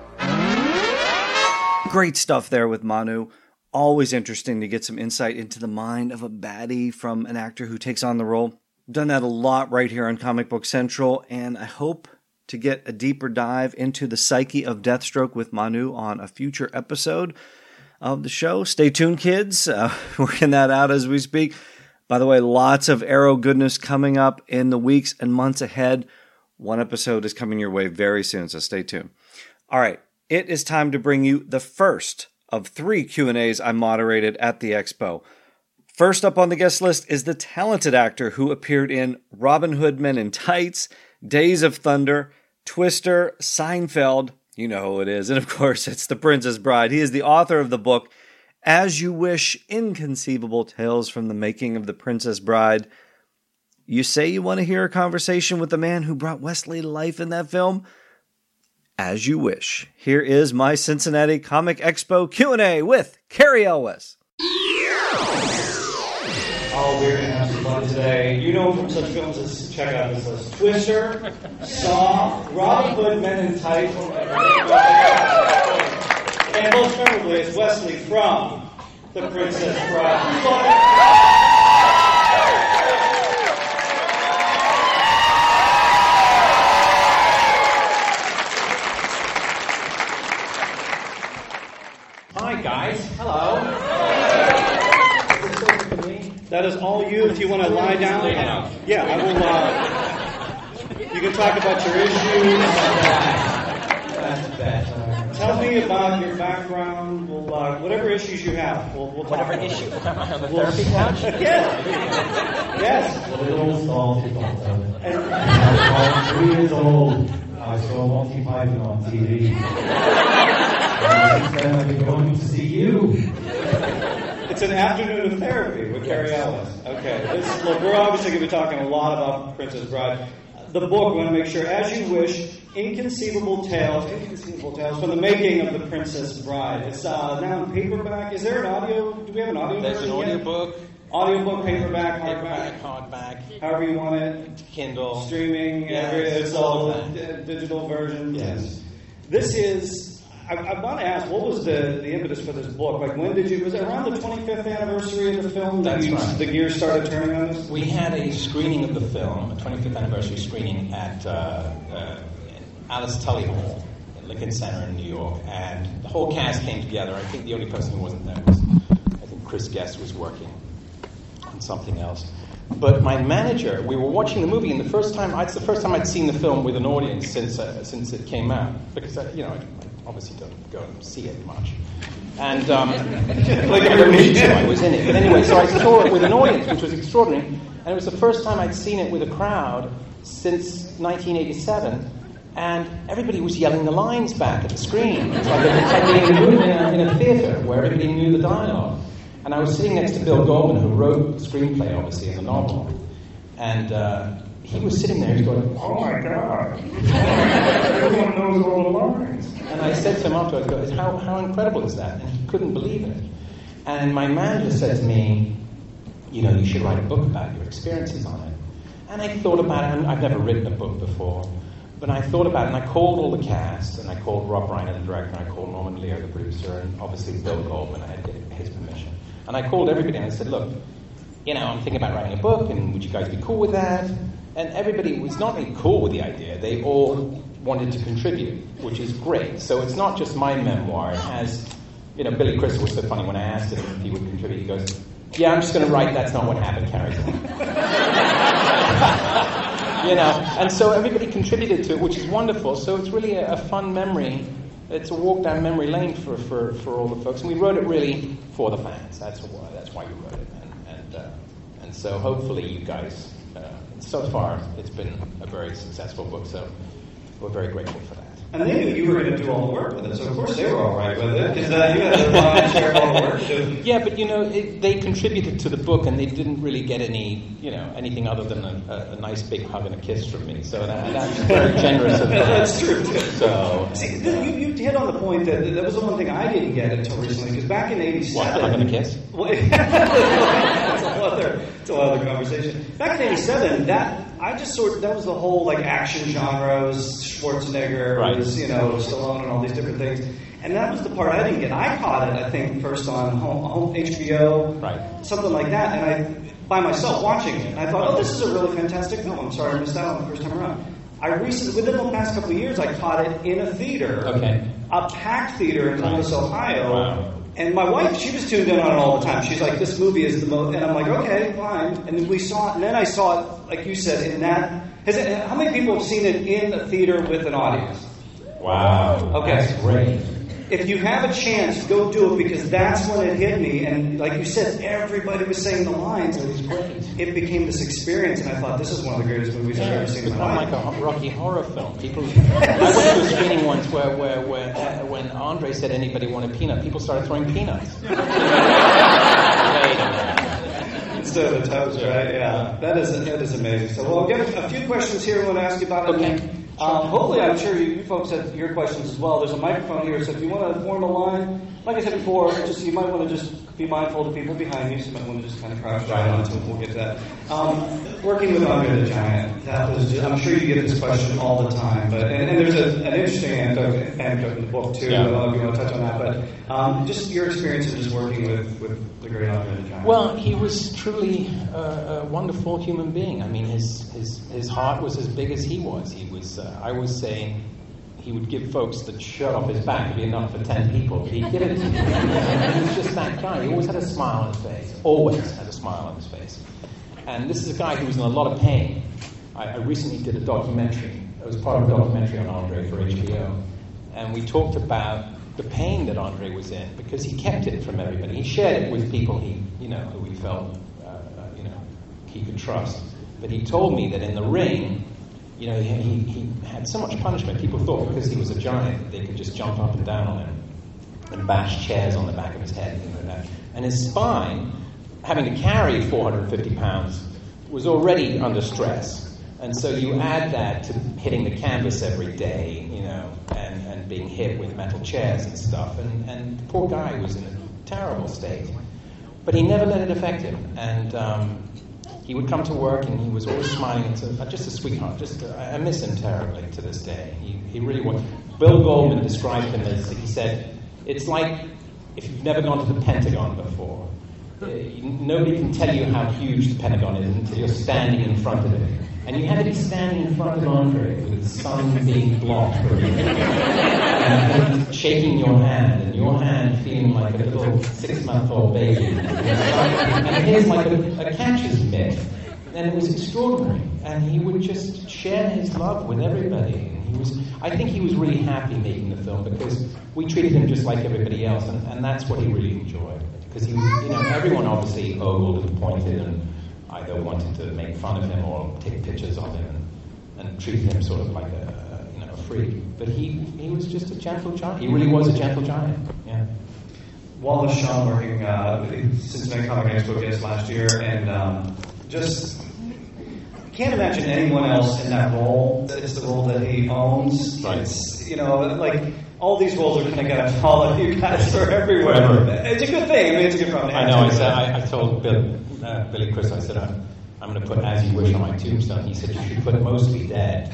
Great stuff there with Manu. Always interesting to get some insight into the mind of a baddie from an actor who takes on the role. Done that a lot right here on Comic Book Central, and I hope to get a deeper dive into the psyche of Deathstroke with Manu on a future episode of the show. Stay tuned, kids. Working that out as we speak. By the way, lots of Arrow goodness coming up in the weeks and months ahead. One episode is coming your way very soon, so stay tuned. All right, it is time to bring you the first of 3 Q&As I moderated at the Expo. First up on the guest list is the talented actor who appeared in Robin Hood Men in Tights, Days of Thunder, Twister, Seinfeld, you know who it is, and of course it's The Princess Bride. He is the author of the book As You Wish, Inconceivable Tales from the Making of the Princess Bride. You say you want to hear a conversation with the man who brought Wesley to life in that film? As you wish. Here is my Cincinnati Comic Expo Q&A with Cary Elwes. Oh, we're going to have some fun today. You know from such films as, check out this list, Twister, Saw, Robin Hood, Men in Tights, and most memorably is Wesley from The Princess Bride. Hi, guys. Hello. That is all you. If you want to lie down, yeah, I will. You can talk about your issues. That's bad. me about your background. We'll, whatever issues you have, we'll talk whatever about issue. Am I on the therapy couch? Yes. Little soft daughter. I was 3 years old. I saw Monty Python on TV. And then I've been going to see you. It's an afternoon of therapy with Carrie Ellis. Okay. Look, we're obviously going to be talking a lot about Princess Bride. The book, we want to make sure, As You Wish, Inconceivable Tales from the Making of the Princess Bride. It's now in paperback. Is there an audio? Do we have an audio There's version an audiobook. Audiobook, paperback, hardback. However you want it. Kindle. Streaming. Yes, It's all digital version. Yes. This is... I want to ask, what was the impetus for this book? Like, when did you... Was it around the 25th anniversary of the film that the gears started turning on this? We had a screening of the film, a 25th anniversary screening at Alice Tully Hall at Lincoln Center in New York, and the whole cast came together. I think the only person who wasn't there was, I think Chris Guest was working on something else. But my manager, we were watching the movie, and it's the first time I'd seen the film with an audience since it came out, because I obviously don't go and see it much. And like I need to, I was in it. But anyway, so I saw it with an audience, which was extraordinary. And it was the first time I'd seen it with a crowd since 1987. And everybody was yelling the lines back at the screen. It's like being in a theatre where everybody knew the dialogue. And I was sitting next to Bill Goldman, who wrote the screenplay, obviously, in the novel. And he was sitting there, he's going, "Oh my God, everyone knows all the lines." And I said to him afterwards, how incredible is that? And he couldn't believe it. And my manager said to me, you should write a book about your experiences on it. And I thought about it, and I've never written a book before, but I thought about it, and I called all the cast, and I called Rob Reiner, the director, and I called Norman Lear, the producer, and obviously Bill Goldman. I had to get his permission. And I called everybody, and I said, look, I'm thinking about writing a book, and would you guys be cool with that? And everybody was not really cool with the idea. They all wanted to contribute, which is great. So it's not just my memoir. It has, Billy Crystal was so funny when I asked him if he would contribute. He goes, "Yeah, I'm just going to write That's Not What Happened, Carrie's on." And so everybody contributed to it, which is wonderful. So it's really a fun memory. It's a walk down memory lane for all the folks. And we wrote it really for the fans. That's why we wrote it. And so hopefully you guys... so far, it's been a very successful book, so we're very grateful for that. And they knew you were going to do all the work with it, so of course they were all right with it, because you had to lion's share of all the work too. Yeah, but they contributed to the book, and they didn't really get anything other than a nice big hug and a kiss from me. So that's very generous of them. That's true too. So see, you hit on the point that was the one thing I didn't get until recently, because back in '87, what, a hug and a kiss? It's a whole other conversation. Back in '87, that was the whole action genres, Schwarzenegger, right. was Stallone and all these different things, and that was the part I didn't get. I caught it, I think, first on home HBO, right, something like that, and I by myself watching it, and I thought, this is a really fantastic film. I'm sorry I missed out on the first time around. Within the past couple of years, I caught it in a theater, a packed theater in Columbus, Ohio. Wow. And my wife, she was tuned in on it all the time. She's like, this movie is the most... And I'm like, okay, fine. And then we saw it, and then I saw it, like you said, in that... How many people have seen it in a theater with an audience? Wow. Okay. That's great. If you have a chance, go do it, because that's when it hit me. And like you said, everybody was saying the lines. It was great. It became this experience, and I thought, this is one of the greatest movies I've ever seen in my life. It's not like a Rocky Horror film. I went to a screening once where when Andre said anybody want a peanut, people started throwing peanuts. Instead of the toes, right? Yeah. That is amazing. So we'll get a few questions here we want to ask you about. Okay. Hopefully, I'm sure you folks have your questions as well. There's a microphone here, so if you want to form a line, like I said before, you might want to just be mindful of the people behind you, so you might want to just kind of crouch right onto it. We'll get to that. Working with Andre the Giant, I'm sure you get this question all the time, but and there's an interesting anecdote in the book, too. I don't know if you want to touch on that, but just your experience of just working with the great Andre the Giant. Well, he was truly a wonderful human being. I mean, his heart was as big as he was. He was, I was saying, he would give folks the shirt off his back. It'd be enough for 10 people, but he'd give it to me. He was just that guy. He always had a smile on his face. Always had a smile on his face. And this is a guy who was in a lot of pain. I recently did a documentary. It was part of a documentary on Andre for HBO. And we talked about the pain that Andre was in, because he kept it from everybody. He shared it with people who he felt, he could trust. But he told me that in the ring, he had so much punishment. People thought because he was a giant that they could just jump up and down on him and bash chairs on the back of his head and things like that. And his spine, having to carry 450 pounds, was already under stress. And so you add that to hitting the canvas every day, and being hit with metal chairs and stuff. And the poor guy was in a terrible state. But he never let it affect him. And he would come to work and he was always smiling. Just a sweetheart. I miss him terribly to this day. He really was. Bill Goldman described him as, he said, it's like if you've never gone to the Pentagon before. Nobody can tell you how huge the Pentagon is until you're standing in front of it. And you had to be standing in front of Andre with the sun being blocked for you. And shaking your hand, and your hand feeling like a little 6-month-old baby. And his like a catcher's mitt. And it was extraordinary. And he would just share his love with everybody. And I think he was really happy making the film because we treated him just like everybody else. And that's what he really enjoyed. Because he was, everyone obviously ogled and pointed and either wanted to make fun of him or take pictures of him and treat him sort of like a freak. But he was just a gentle giant. He really was a gentle giant. Yeah. Wallace Shawn working Cincinnati Comic Expo guest last year, and just can't imagine anyone else in that role. It's the role that he owns. Right. It's, all these roles are kind of all of you guys are everywhere. It's a good thing. I mean, it's a good problem. I know. I told Billy Crystal, I said, I'm going to put As You Wish on my tombstone. He said, you should put Mostly Dead.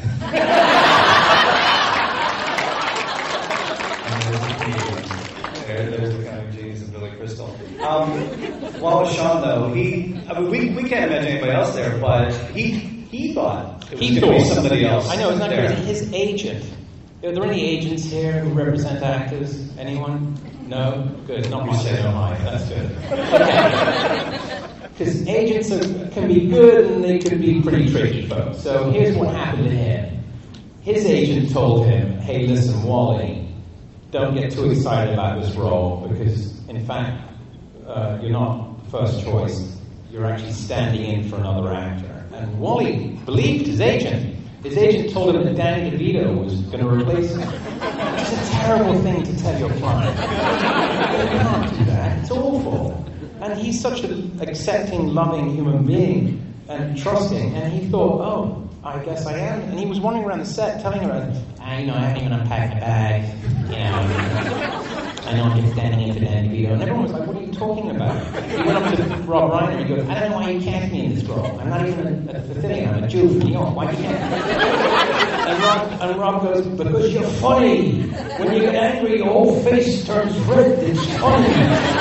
There's the kind of genius of Billy Crystal. Wallace Shawn, though, we can't imagine anybody else there, but he thought it was going to be somebody else. I know, it's not crazy. His agent. Are there any agents here who represent actors? Anyone? No? Good. Not much. No, mine. That's good. Because agents can be good and they could be pretty tricky folks. So here's what happened to him. His agent told him, hey, listen, Wally, don't get too excited about this role because, in fact, you're not first choice. You're actually standing in for another actor. And Wally believed his agent. His agent told him that Danny DeVito was going to replace him. It's a terrible thing to tell your client. You can't do that. It's awful. And he's such an accepting, loving human being and trusting. And he thought, oh, I guess I am. And he was wandering around the set telling her, I haven't even unpacked my bag. I know I'm just standing in for Danny DeVito. And everyone was like, what are you talking about? He went up to Rob Reiner and he goes, I don't know why you cast me in this role. I'm not even a thing. I'm a Jew from New York. Why you can't? And Rob goes, because you're funny. When you get angry, your whole face turns red. It's funny.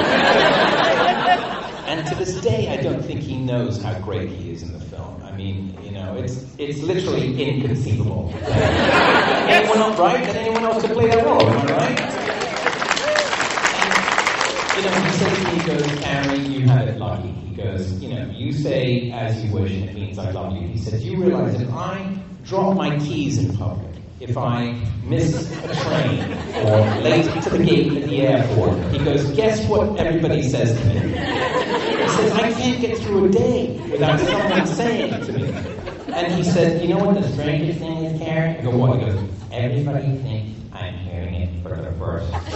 And to this day, I don't think he knows how great he is in the film. I mean, it's literally inconceivable. Anyone else, right? That anyone else could play that role, am I right? He says to me, he goes, Cameron, you had it lucky. He goes, you say as you wish and it means I love you. He said, do you realize if I drop my keys in public, if I miss a train or late to the gate at the airport, he goes, guess what everybody says to me? He says, I can't get through a day without someone saying it to me. And he said, you know what the strangest thing is, Karen? I go, what? He goes, everybody thinks I'm hearing it for the first time.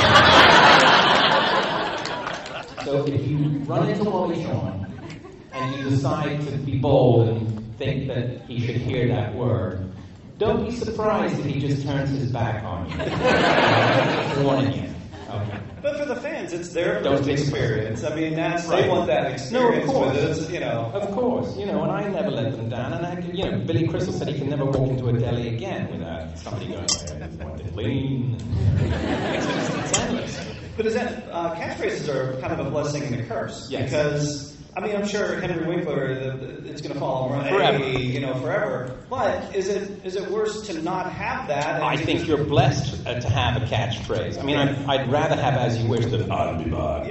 So if you run into Wally Shawn and you decide to be bold and think that he should hear that word, don't be surprised if he just turns his back on you. I'm warning you. Okay. But for the fans, it's their first experience. I mean, they want that experience with us, Of course, and I never let them down. And Billy Crystal said he can never walk into a deli again without somebody going, I want it lean. It's endless. But is that catchphrases are kind of a blessing and a curse? Yes. Because I'm sure Henry Winkler, it's going to follow him forever. But is it worse to not have that? I think you're blessed to have a catchphrase. I mean, I'd rather have As You Wish than I'll be back.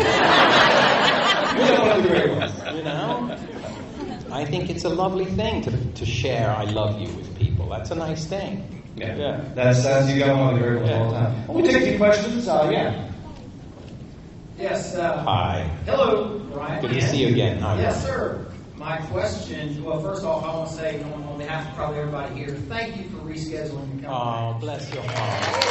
We don't want to be great ones. I think it's a lovely thing to share I love you with people. That's a nice thing. Yeah. That's you got one of the great ones all the time. Well, we take a few questions. Yes. Hi. Hello, Ryan. Good to see you again. Hi. Yes, sir. My question, well, first off, I want to say on behalf of probably everybody here, thank you for rescheduling and coming. Oh, bless your heart.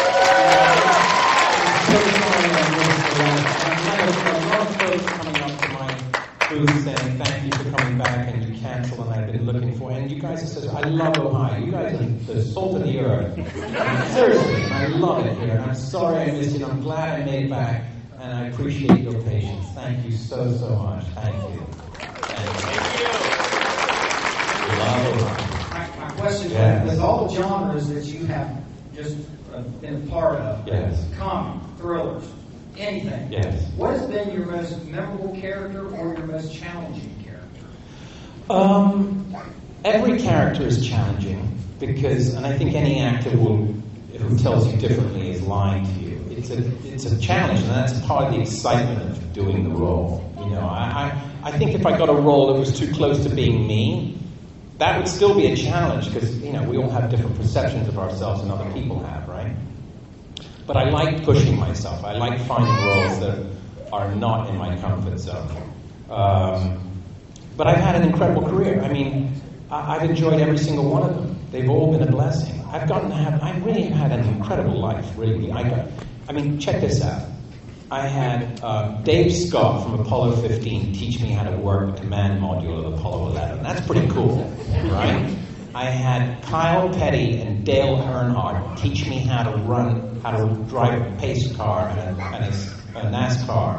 Coming up to my booth saying thank you for coming back and you cancel and I've been looking for and you guys are such, I love Ohio. You guys are the salt of the earth. Seriously, I love it here. And I'm sorry I missed it. I'm glad I made it back and I appreciate your patience. Thank you so much. Thank you. My question is, with all the genres that you have just been a part of, comic, thrillers, anything, what has been your most memorable character or your most challenging character? Every character is challenging because, and I think any actor who tells you differently is lying to you. It's a challenge, and that's part of the excitement of doing the role. You know, I think if I got a role that was too close to being me, that would still be a challenge because, you know, we all have different perceptions of ourselves than other people have, right? But I like pushing myself. I like finding roles that are not in my comfort zone. But I've had an incredible career. I mean, I've enjoyed every single one of them. They've all been a blessing. I really have had an incredible life, really. I mean, check this out. I had Dave Scott from Apollo 15 teach me how to work the command module of Apollo 11. That's pretty cool, right? I had Kyle Petty and Dale Earnhardt teach me how to drive a pace car and a NASCAR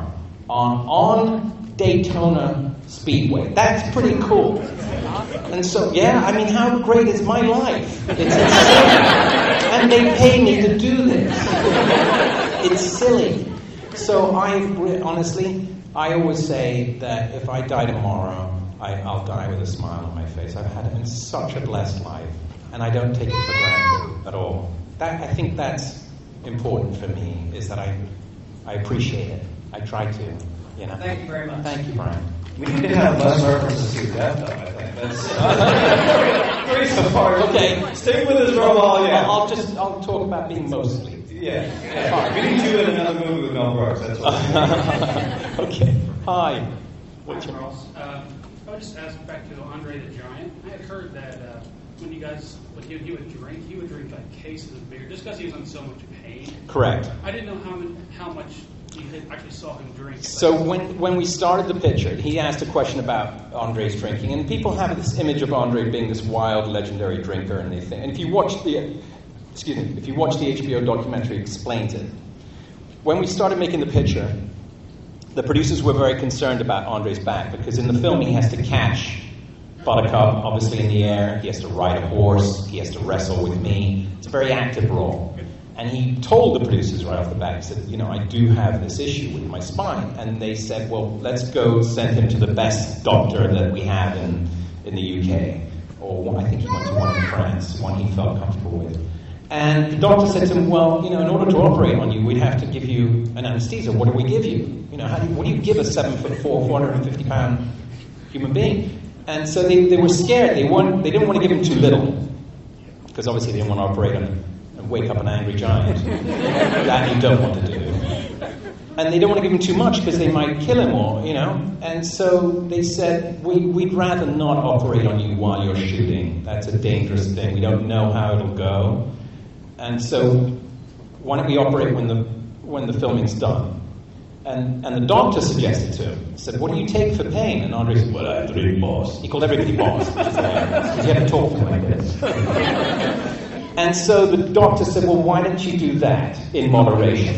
on Daytona Speedway. That's pretty cool. And so, I mean, how great is my life? It's insane. And they pay me to do this. It's silly. So honestly, I always say that if I die tomorrow, I'll die with a smile on my face. I've had such a blessed life, and I don't take it for granted at all. I think that's important for me, is that I appreciate it. I try to, you know. Thank you very much. Thank you, Brian. We need to have less references to death, though, I think. That's great so far. Okay. Stick with this for a while, I'll talk about being mostly. Yeah. We need you in another movie with Mel Brooks, that's what. Okay. Hi. What's your Ross? I would just ask back to Andre the Giant. I had heard that when he would drink like cases of beer just because he was in so much pain. Correct. I didn't know how much you actually saw him drink. So when we started the picture, he asked a question about Andre's drinking, and people have this image of Andre being this wild, legendary drinker, and they think. And if you watch the HBO documentary, it explains it. When we started making the picture, the producers were very concerned about Andre's back because in the film he has to catch Buttercup, obviously in the air. He has to ride a horse. He has to wrestle with me. It's a very active role. And he told the producers right off the bat, he said, you know, I do have this issue with my spine. And they said, well, let's go send him to the best doctor that we have in the UK. Or I think he went to one in France, one he felt comfortable with. And the doctor said to him, well, you know, in order to operate on you, we'd have to give you an anesthesia. What do we give you? You know, what do you give a 7'4", 450-pound human being? And so they were scared. They didn't want to give him too little. Because obviously they didn't want to operate on him and wake up an angry giant. That you don't want to do. And they don't want to give him too much because they might kill him or, you know. And so they said, we'd rather not operate on you while you're shooting. That's a dangerous thing. We don't know how it'll go. And so why don't we operate when the filming's done? And the doctor suggested to him, said, what do you take for pain? And Andre said, well, I drink boss. He called everybody boss, which is because he had to talk to him like this. And so the doctor said, well, why don't you do that in moderation?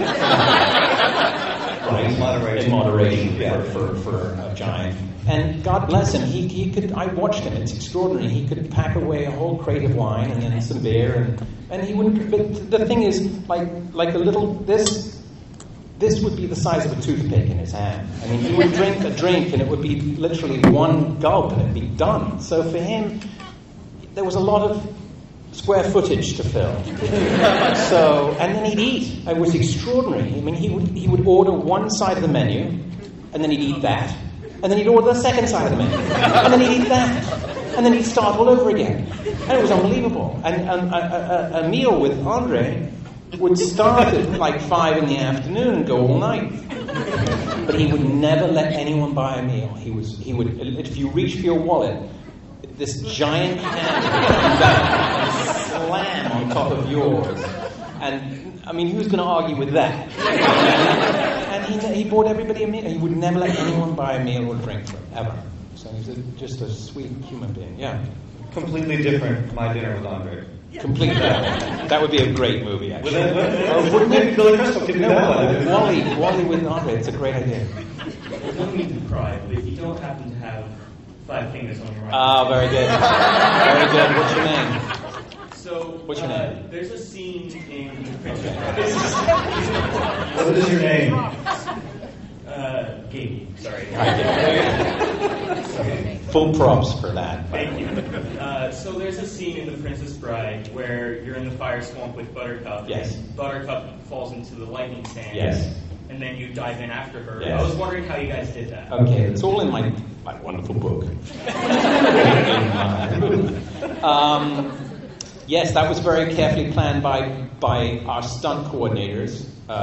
Right? In moderation for a giant. And God bless him, he could, I watched him, it's extraordinary. He could pack away a whole crate of wine and then some beer, and he would, but the thing is, like a little, this would be the size of a toothpick in his hand. I mean, he would drink a drink and it would be literally one gulp and it'd be done. So for him, there was a lot of square footage to film. So, and then he'd eat. It was extraordinary. I mean, he would order one side of the menu, and then he'd eat that, and then he'd order the second side of the menu, and then he'd eat that. And then he'd start all over again. And it was unbelievable. And a meal with Andre would start at like 5 in the afternoon and go all night. But he would never let anyone buy a meal. He would, if you reach for your wallet, this giant hand would come down and slam on top of yours. And, I mean, who's going to argue with that? And he bought everybody a meal. He would never let anyone buy a meal or drink from ever. So he was just a sweet human being, yeah. Completely different My Dinner with Andre. Completely different. That would be a great movie, actually. Wouldn't it? Billy Crystal could do that one. Wally with Andre, it's a great idea. You don't need to cry, but if you don't happen to have 5 fingers on your right. Ah, very good. Very good. What's your name? So, what's your name? There's a scene in The Prince. What is your name? Gabe. Sorry. Full props for that. Thank you. So there's a scene in The Princess Bride where you're in the fire swamp with Buttercup. Yes. And Buttercup falls into the lightning sand. Yes. And then you dive in after her. Yes. I was wondering how you guys did that. Okay, it's all in my wonderful book. Yes, that was very carefully planned by our stunt coordinators,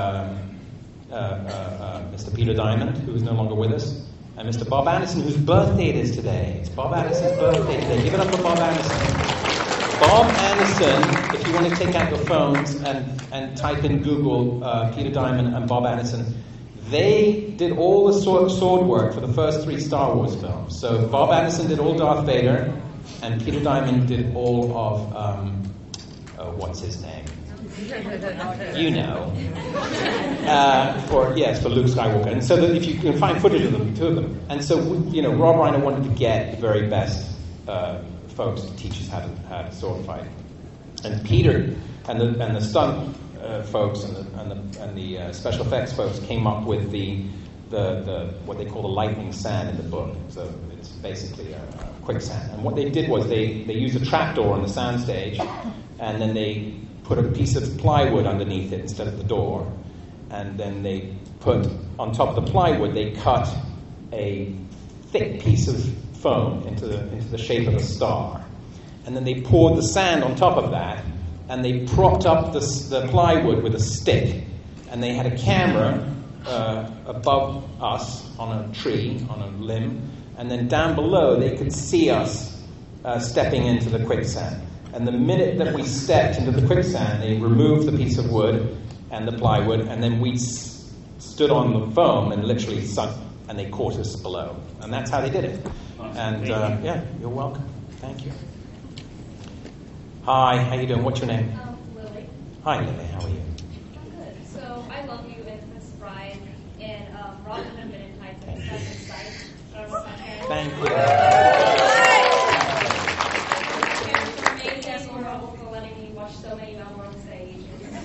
Mr. Peter Diamond, who is no longer with us, and Mr. Bob Anderson, whose birthday it is today. It's Bob Anderson's birthday today. Give it up for Bob Anderson. Bob Anderson, if you want to take out your phones and type in Google Peter Diamond and Bob Anderson, they did all the sword work for the first 3 Star Wars films. So Bob Anderson did all Darth Vader, and Peter Diamond did all of, what's his name? You know. For Luke Skywalker. And so that if you can find footage of them, the 2 of them. And so, Rob Reiner wanted to get the very best folks to teach us how to sword fight. And Peter and the stunt folks and the special effects folks came up with the what they call the lightning sand in the book. So it's basically a quicksand. And what they did was they used a trapdoor on the sound stage, and then they put a piece of plywood underneath it instead of the door. And then they put, on top of the plywood, they cut a thick piece of foam into the shape of a star. And then they poured the sand on top of that, and they propped up the plywood with a stick. And they had a camera above us on a tree, on a limb, and then down below they could see us stepping into the quicksand. And the minute that we stepped into the quicksand, they removed the piece of wood and the plywood, and then we stood on the foam and literally sunk, and they caught us below. And that's how they did it. Awesome. And yeah, you're welcome. Thank you. Hi, how you doing? What's your name? Lily. Hi, Lily. How are you? I'm good. So I love you in Princess Bride, and Robin and Men in Tights and Seven Sight. Thank you. Thank you for letting me watch so many Mel Brooks stage.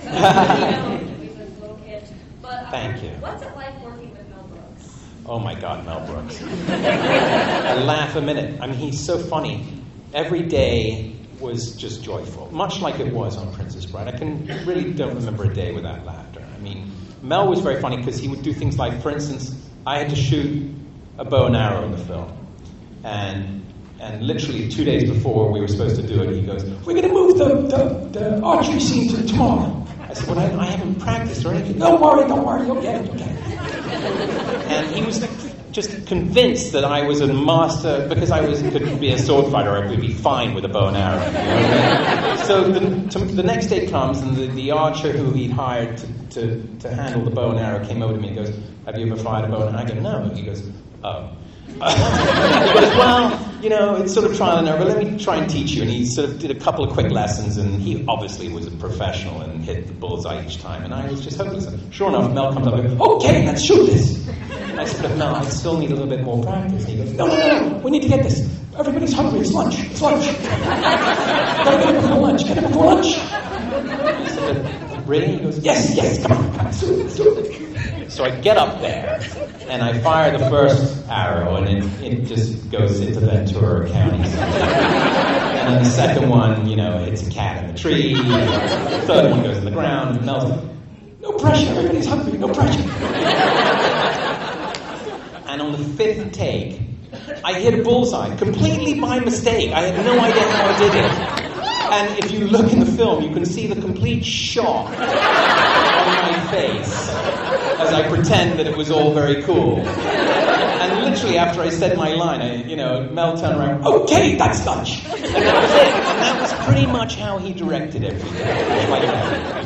But Thank you. What's it like working with Mel Brooks? Oh my God, Mel Brooks. I laugh a minute. I mean, he's so funny. Every day was just joyful, much like it was on Princess Bride. I really don't remember a day without laughter. I mean, Mel was very funny because he would do things like, for instance, I had to shoot a bow and arrow in the film. And literally 2 days before we were supposed to do it, he goes, "We're going to move the archery scene to tomorrow." I said, "Well, I haven't practiced or anything." Don't worry, you'll get it. And he was just convinced that I was a master, because I could be a sword fighter, I would be fine with a bow and arrow. You know? So the next day comes, and the archer who he'd hired to handle the bow and arrow came over to me and goes, "Have you ever fired a bow and arrow?" I go, "No." He goes, "Oh." He goes, "Well, it's sort of trial and error, but let me try and teach you." And he sort of did a couple of quick lessons, and he obviously was a professional and hit the bullseye each time, and I was just hopeless. Sure enough, Mel comes up and goes, "Okay, let's shoot this." And I said, "But Mel, I still need a little bit more practice." And he goes, No, we need to get this. Everybody's hungry, it's lunch. Gotta get it before lunch, I said, "Really?" He goes, yes, come on, let's do it. So I get up there, and I fire the first arrow, and it just goes into Ventura County. And then the second one, hits a cat in the tree. The third one goes in the ground, and Mel's like, "No pressure, everybody's hungry, no pressure." And on the 5th take, I hit a bullseye completely by mistake. I had no idea how I did it. And if you look in the film, you can see the complete shock on my face as I pretend that it was all very cool. And literally after I said my line, Mel turned around, okay, that's lunch. And that was it. And that was pretty much how he directed everything. Like that,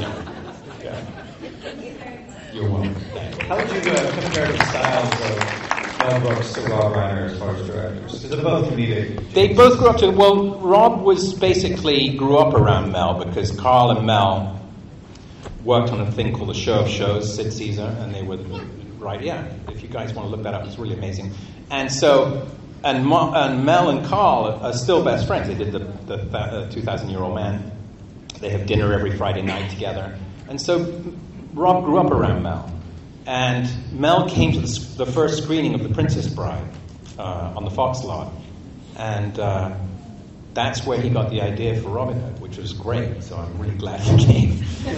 You're welcome. How would you compare the styles of Mel Brooks to Rob Reiner as far as directors? Because they're both comedic. They both grew up Rob grew up around Mel because Carl and Mel worked on a thing called The Show of Shows, Sid Caesar, and they were, if you guys want to look that up, it's really amazing. And so, and Mel and Carl are still best friends. They did the 2,000-Year-Old Man. They have dinner every Friday night together. And so Rob grew up around Mel. And Mel came to the first screening of The Princess Bride on the Fox lot. And that's where he got the idea for Robin Hood, which was great. So I'm really glad he came.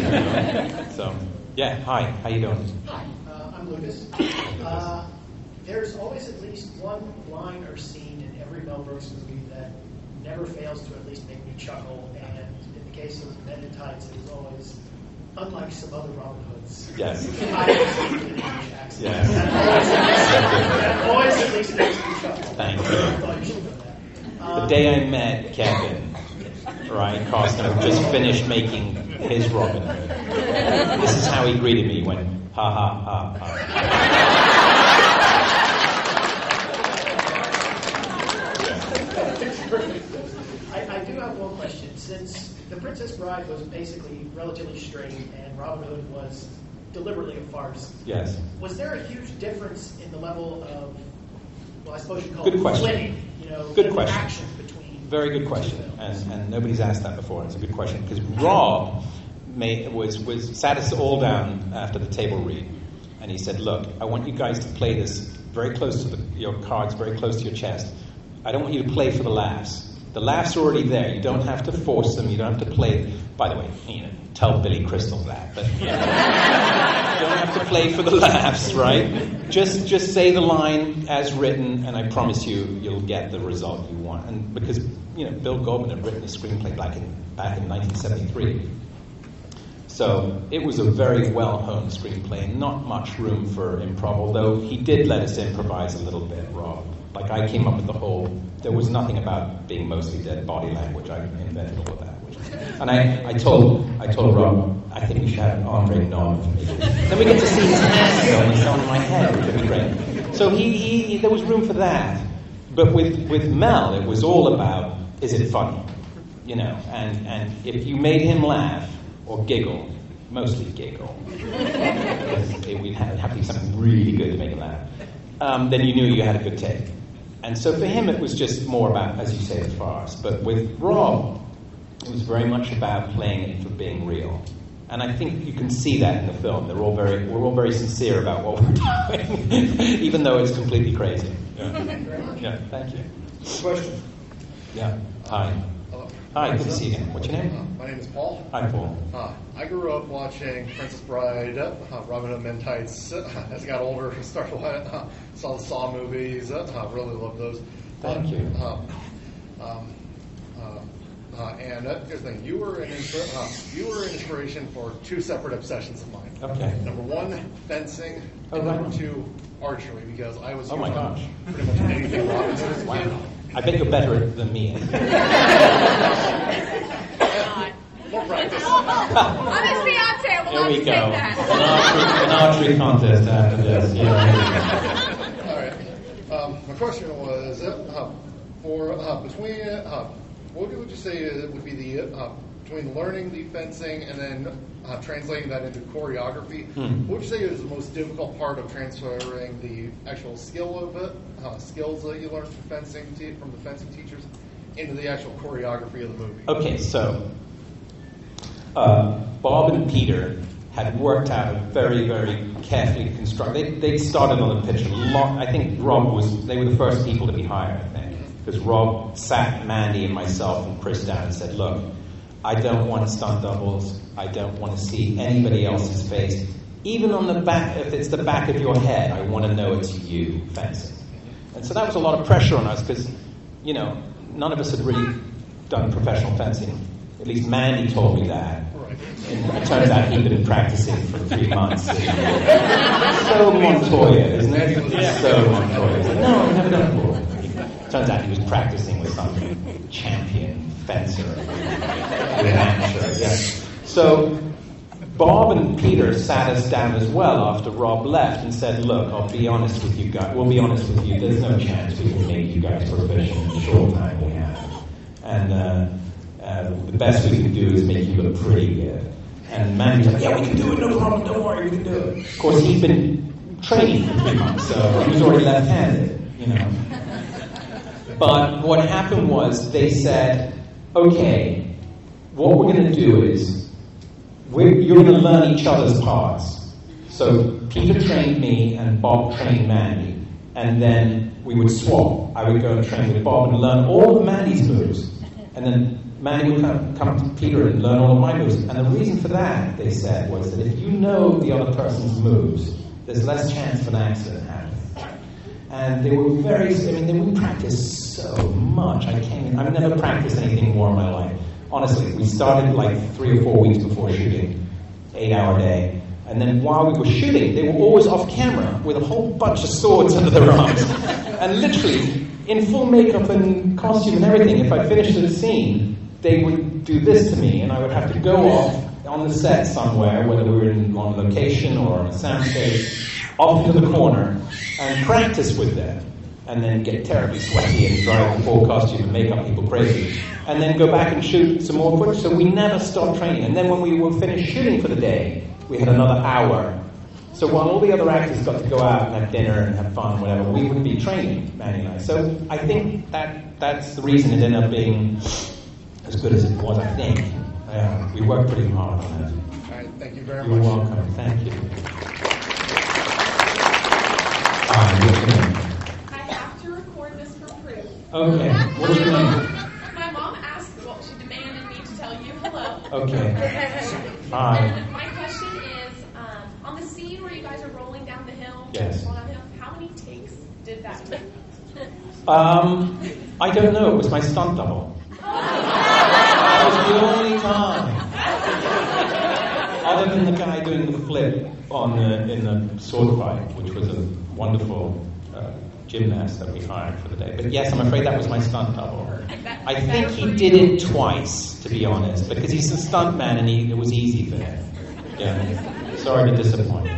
Hi. How you doing? Hi, I'm Lucas. There's always at least one line or scene in every Mel Brooks movie that never fails to at least make me chuckle. And in the case of Men in Tights, it was always, unlike some other Robin Hoods. Yes. That always at least makes me chuckle. Thank you. The day I met Kevin, Ryan Costner just finished making his Robin Hood. This is how he greeted me. He went, ha ha ha ha. I do have one question. Since The Princess Bride was basically relatively straight and Robin Hood was deliberately a farce, yes. Was there a huge difference in the level of, I suppose you'd call Good it question. flitting, Good question. action between... Very good question, and nobody's asked that before. It's a good question, because Rob sat us all down after the table read, and he said, look, I want you guys to play this very close to your cards, very close to your chest. I don't want you to play for the laughs. The laughs are already there. You don't have to force them. You don't have to play. By the way, tell Billy Crystal that. But you don't have to play for the laughs, right? Just say the line as written, and I promise you'll get the result you want. And because Bill Goldman had written the screenplay back in 1973, so it was a very well-honed screenplay, and not much room for improv. Although he did let us improvise a little bit, Rob. Like I came up with the whole. There was nothing about being mostly dead body language. I invented all of that. And I told Rob, I think we should have Andre nod for me. Then we get to see his hand go and on my head, which would be great. So he there was room for that. But with Mel, it was all about, is it funny? And if you made him laugh or giggle, mostly giggle, we'd have to do something really good to make him laugh, then you knew you had a good take. And so for him, it was just more about, as you say, the farce. But with Rob, it was very much about playing it for being real. And I think you can see that in the film. We're all very sincere about what we're doing, even though it's completely crazy. Yeah, thank you. Question. Yeah. Hi. Hello. Hi, good to see you again. What's your name? My name is Paul. Hi, Paul. I grew up watching Princess Bride, Robin Hood Men Tights. As I got older, started saw the Saw movies. Really loved those. Thank you. And here's the thing: you were an inspiration for two separate obsessions of mine. Okay. Number one, fencing. Oh, and right. number two, archery. Because I was Oh my gosh. pretty much anything Robin Hood as a kid. I bet you're better than me. More practice. I'm his fiance. Here we go. An archery contest after this. Yeah. All right. My question was what would you say would be the between learning the fencing and then translating that into choreography? What would you say is the most difficult part of transferring the actual skill of it, skills that you learned from the fencing teachers, into the actual choreography of the movie? Okay, so Bob and Peter had worked out a very, very carefully constructed. They started on the pitch a lot. I think they were the first people to be hired, I think, because Rob sat Mandy and myself and Chris down and said, look, I don't want stunt doubles. I don't want to see anybody else's face. Even on the back, if it's the back of your head, I want to know it's you fencing. And so that was a lot of pressure on us because, you know, none of us had really done professional fencing. At least Mandy told me that. And it turns out he'd been practicing for 3 months. So Montoya, isn't it? Yeah. So Montoya. Like, no, I've never done it before. Turns out he was practicing with some champion fencer. Yeah. So Bob and Peter sat us down as well after Rob left and said, look, I'll be honest with you guys. We'll be honest with you. There's no chance we can make you guys proficient in the short time we have. And the best we can do is make you look pretty good. And Mandy's like, yeah, we can do it, no problem, don't worry, we can do it. Of course, he'd been training for 3 months, so he was already left-handed, you know. But what happened was they said, okay, what we're going to do is you're going to learn each other's parts. So Peter trained me and Bob trained Mandy. And then we would swap. I would go and train with Bob and learn all of Mandy's moves. And then Mandy would come to Peter and learn all of my moves. And the reason for that, they said, was that if you know the other person's moves, there's less chance of an accident happening. And they were we practiced so much. I've never practiced anything more in my life. Honestly, we started like 3 or 4 weeks before shooting, 8-hour day. And then while we were shooting, they were always off camera with a whole bunch of swords under their arms. And literally, in full makeup and costume and everything, if I finished the scene, they would do this to me, and I would have to go off on the set somewhere, whether we were on location or on a soundstage, off into the corner and practice with them. And then get terribly sweaty and drive the full costume and make up people crazy. And then go back and shoot some more footage. So we never stopped training. And then when we were finished shooting for the day, we had another hour. So while all the other actors got to go out and have dinner and have fun, whatever, we would be training, Mandy and I. So I think that's the reason it ended up being as good as it was, I think. We worked pretty hard on that. All right, thank you very much. You're welcome. Thank you. I have to record this for proof. Okay. What's your name? My mom asked, well, she demanded me to tell you hello. Okay. Hi. And my question is, on the scene where you guys are rolling down the hill, yes. How many takes did that take? I don't know. It was my stunt double. That was the only time. Other than the guy doing the flip in the sword fight, which was a wonderful gymnast that we hired for the day. But yes, I'm afraid that was my stunt double. I think he did it twice, to be honest, because he's a stunt man and it was easy for him. Yeah. Sorry to disappoint.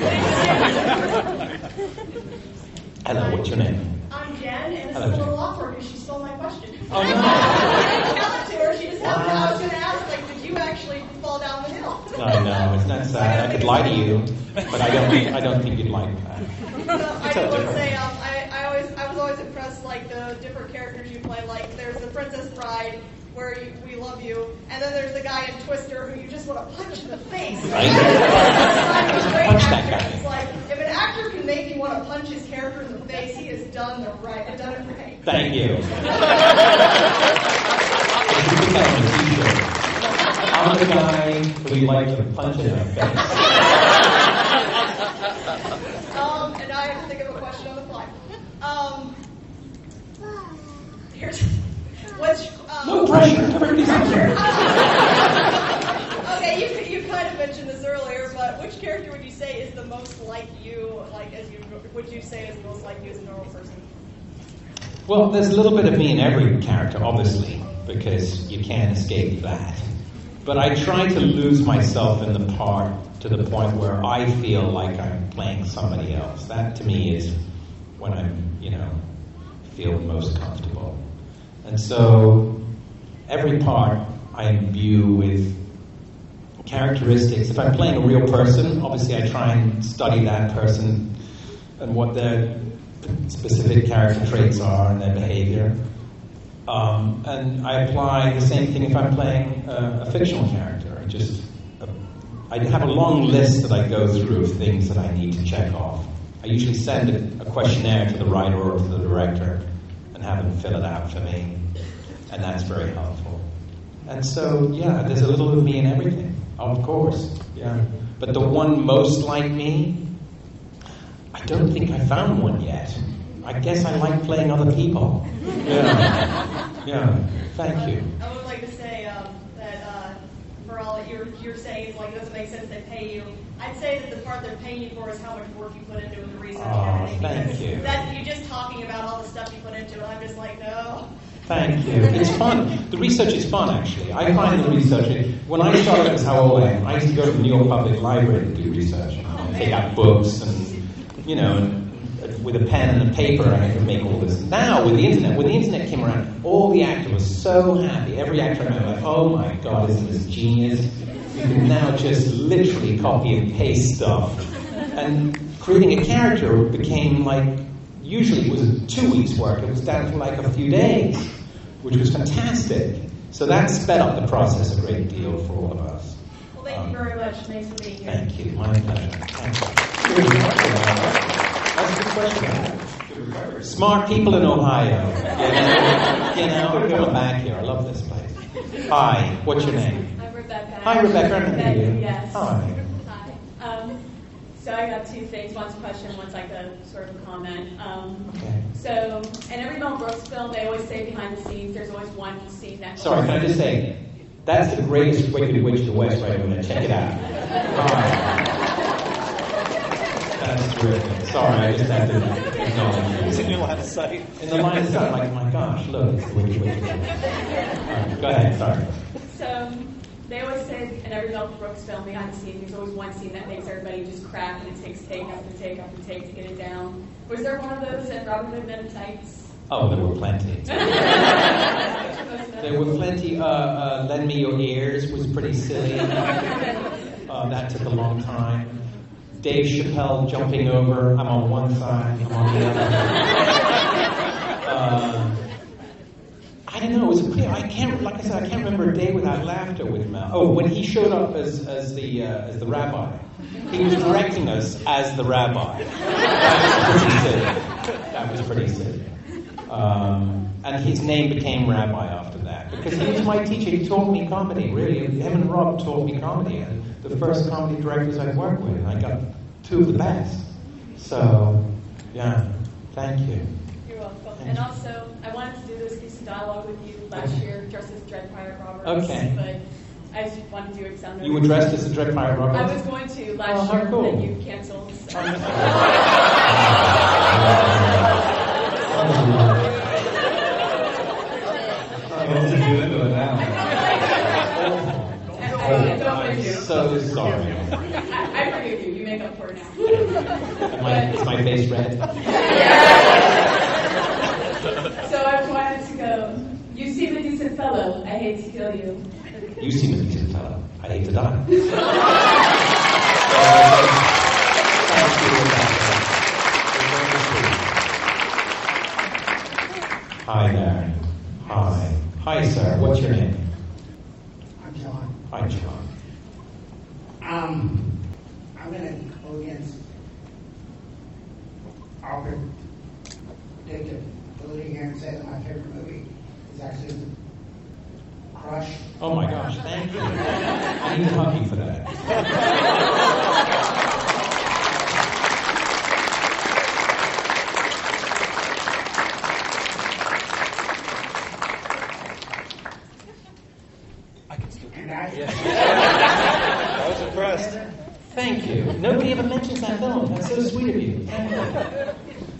Hello, what's your name? I'm Jen, and it's Hello, a Jen. little awkward because she stole my question. Oh, no. I didn't tell it to her. She just happened to. I was going to ask, did you actually fall down the hill? No, it's not sad. I could lie to you, but I don't think you'd like that. I do want to say, I was always impressed, the different characters you play. Like, there's the Princess Bride, where we love you, and then there's the guy in Twister who you just want to punch in the face. Punch that guy. It's like, if an actor can make you want to punch his character in the face, he has done it right. Thank you. I'm the guy who you like to punch in the face. And I have to think of a question on the fly. Here's no pressure. Everybody's out there. Okay, you kind of mentioned this earlier, but which character would you say is the most like you? Would you say is the most like you as a normal person? Well, there's a little bit of me in every character, obviously, because you can't escape that. But I try to lose myself in the part to the point where I feel like I'm playing somebody else. That, to me, is when I'm, feel most comfortable. And so every part I imbue with characteristics. If I'm playing a real person, obviously I try and study that person and what their specific character traits are and their behavior. And I apply the same thing if I'm playing a fictional character. I have a long list that I go through of things that I need to check off. I usually send a questionnaire to the writer or to the director and have them fill it out for me. And that's very helpful. And so, yeah, there's a little of me in everything, of course. Yeah. But the one most like me, I don't think I found one yet. I guess I like playing other people. Yeah. Thank you. I would like to say that for all that you're saying, it's like it doesn't make sense they pay you. I'd say that the part they're paying you for is how much work you put into the research and everything. Thank you. That you're just talking about all the stuff you put into it. I'm just like, no. Thank you. It's fun. The research is fun, actually. I find the research... When I started, that was how old I am. I used to go to the New York Public Library to do research. And take out books and, and with a pen and a paper, I could make all this. Now, when the internet came around, all the actors were so happy. Every actor I met was like, oh my God, isn't this genius? You can now just literally copy and paste stuff. And creating a character became like... Usually it was 2 weeks' work. It was down to like a few days, which was fantastic. So that sped up the process a great deal for all of us. Well, thank you very much. Nice to meet you. Thank you. My pleasure. Thank you. That's a good question. Smart people in Ohio. We're going back here. I love this place. Hi. What's your name? I'm Rebecca. Hi, Rebecca. I'm Rebecca, you. yes. Hi. So I got two things. One's a question, one's like a sort of a comment. Okay. So in every Mel Brooks film, they always say behind the scenes, there's always one scene that... Sorry, can I just say, that's the greatest Wicked Witch of the West right over there. Check it out. That's terrific. Sorry, I just had to acknowledge you. It's in your line of sight. In the line of sight, like, my gosh, look, it's the Wicked Witch of the West. Go ahead, sorry. So they always say in every Mel Brooks film, behind the scenes, there's always one scene that makes everybody just crack, and it takes take after take after take to get it down. Was there one of those at Robin Hood Men in Tights? Oh, there were plenty. There were plenty. Lend Me Your Ears was pretty silly. That took a long time. Dave Chappelle jumping over. I'm on one side, I'm on the other. I don't know. It was pretty. I can't remember a day without laughter with Mel. Oh, when he showed up as the rabbi, he was directing us as the rabbi. That was pretty silly. And his name became Rabbi after that because he was my teacher. He taught me comedy. Really, him and Rob taught me comedy, and the first comedy directors I worked with. I got two of the best. So, yeah. Thank you. You're welcome. And also, I wanted to do this piece of dialogue with you last year, dressed as Dread Pirate Roberts. Okay. But I just wanted to do it sound. You were dressed as a Dread Pirate Roberts? I was going to last year, cool. and you canceled. So. I'm so sorry. I forgive you. You make up for it now. Is my face red? So I wanted to go. You seem a decent fellow. I hate to kill you. You seem a decent fellow. I hate to die. Hi there. Hi. Hi, sir. What's your name? I'm John. Hi, John. I'm going to go against Albert predictability here and say that my favorite movie is actually Crush. Oh my gosh, thank you. I need to hug you for that. I was impressed. Thank you. Nobody ever mentions that film. That's so sweet of you. Thank you.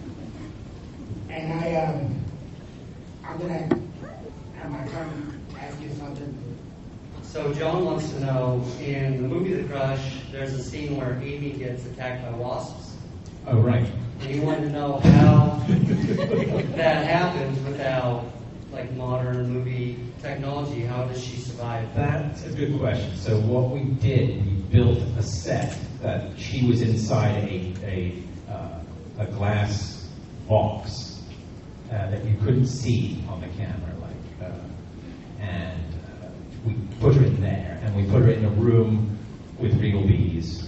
And I'm going to have my friend ask you something. So John wants to know, in the movie The Crush, there's a scene where Amy gets attacked by wasps. Oh, right. And he wanted to know how that happens without, like, modern movie technology. How does she survive? That's a good question. So what we did, we built a set that she was inside a glass box that you couldn't see on the camera, and we put her in there, and we put her in a room with real bees,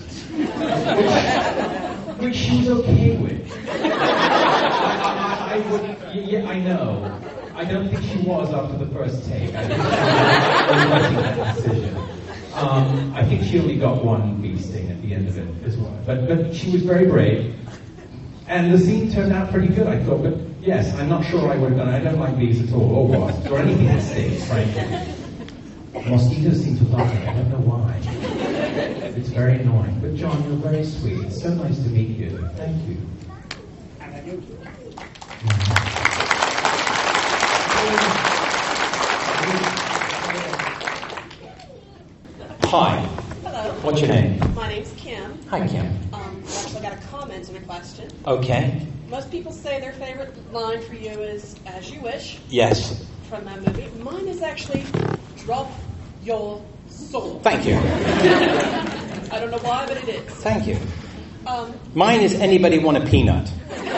which she was okay with. I know. I don't think she was after the first take. I think she was regretting that decision. I think she only got one bee sting at the end of it as well. But she was very brave. And the scene turned out pretty good, I thought, but yes, I'm not sure I would have done it. I don't like bees at all, or wasps, or anything that stings, frankly. Mosquitoes seem to love me, I don't know why. It's very annoying. But John, you're very sweet. It's so nice to meet you. Thank you. Hi. Hello. What's your name? My name's Kim. Hi, Kim. I've actually got a comment and a question. Okay. Most people say their favorite line for you is "As you wish" Yes. from that movie. Mine is actually "Drop your soul." Thank you. I don't know why, but it is. Thank you. Mine is "Anybody want a peanut?"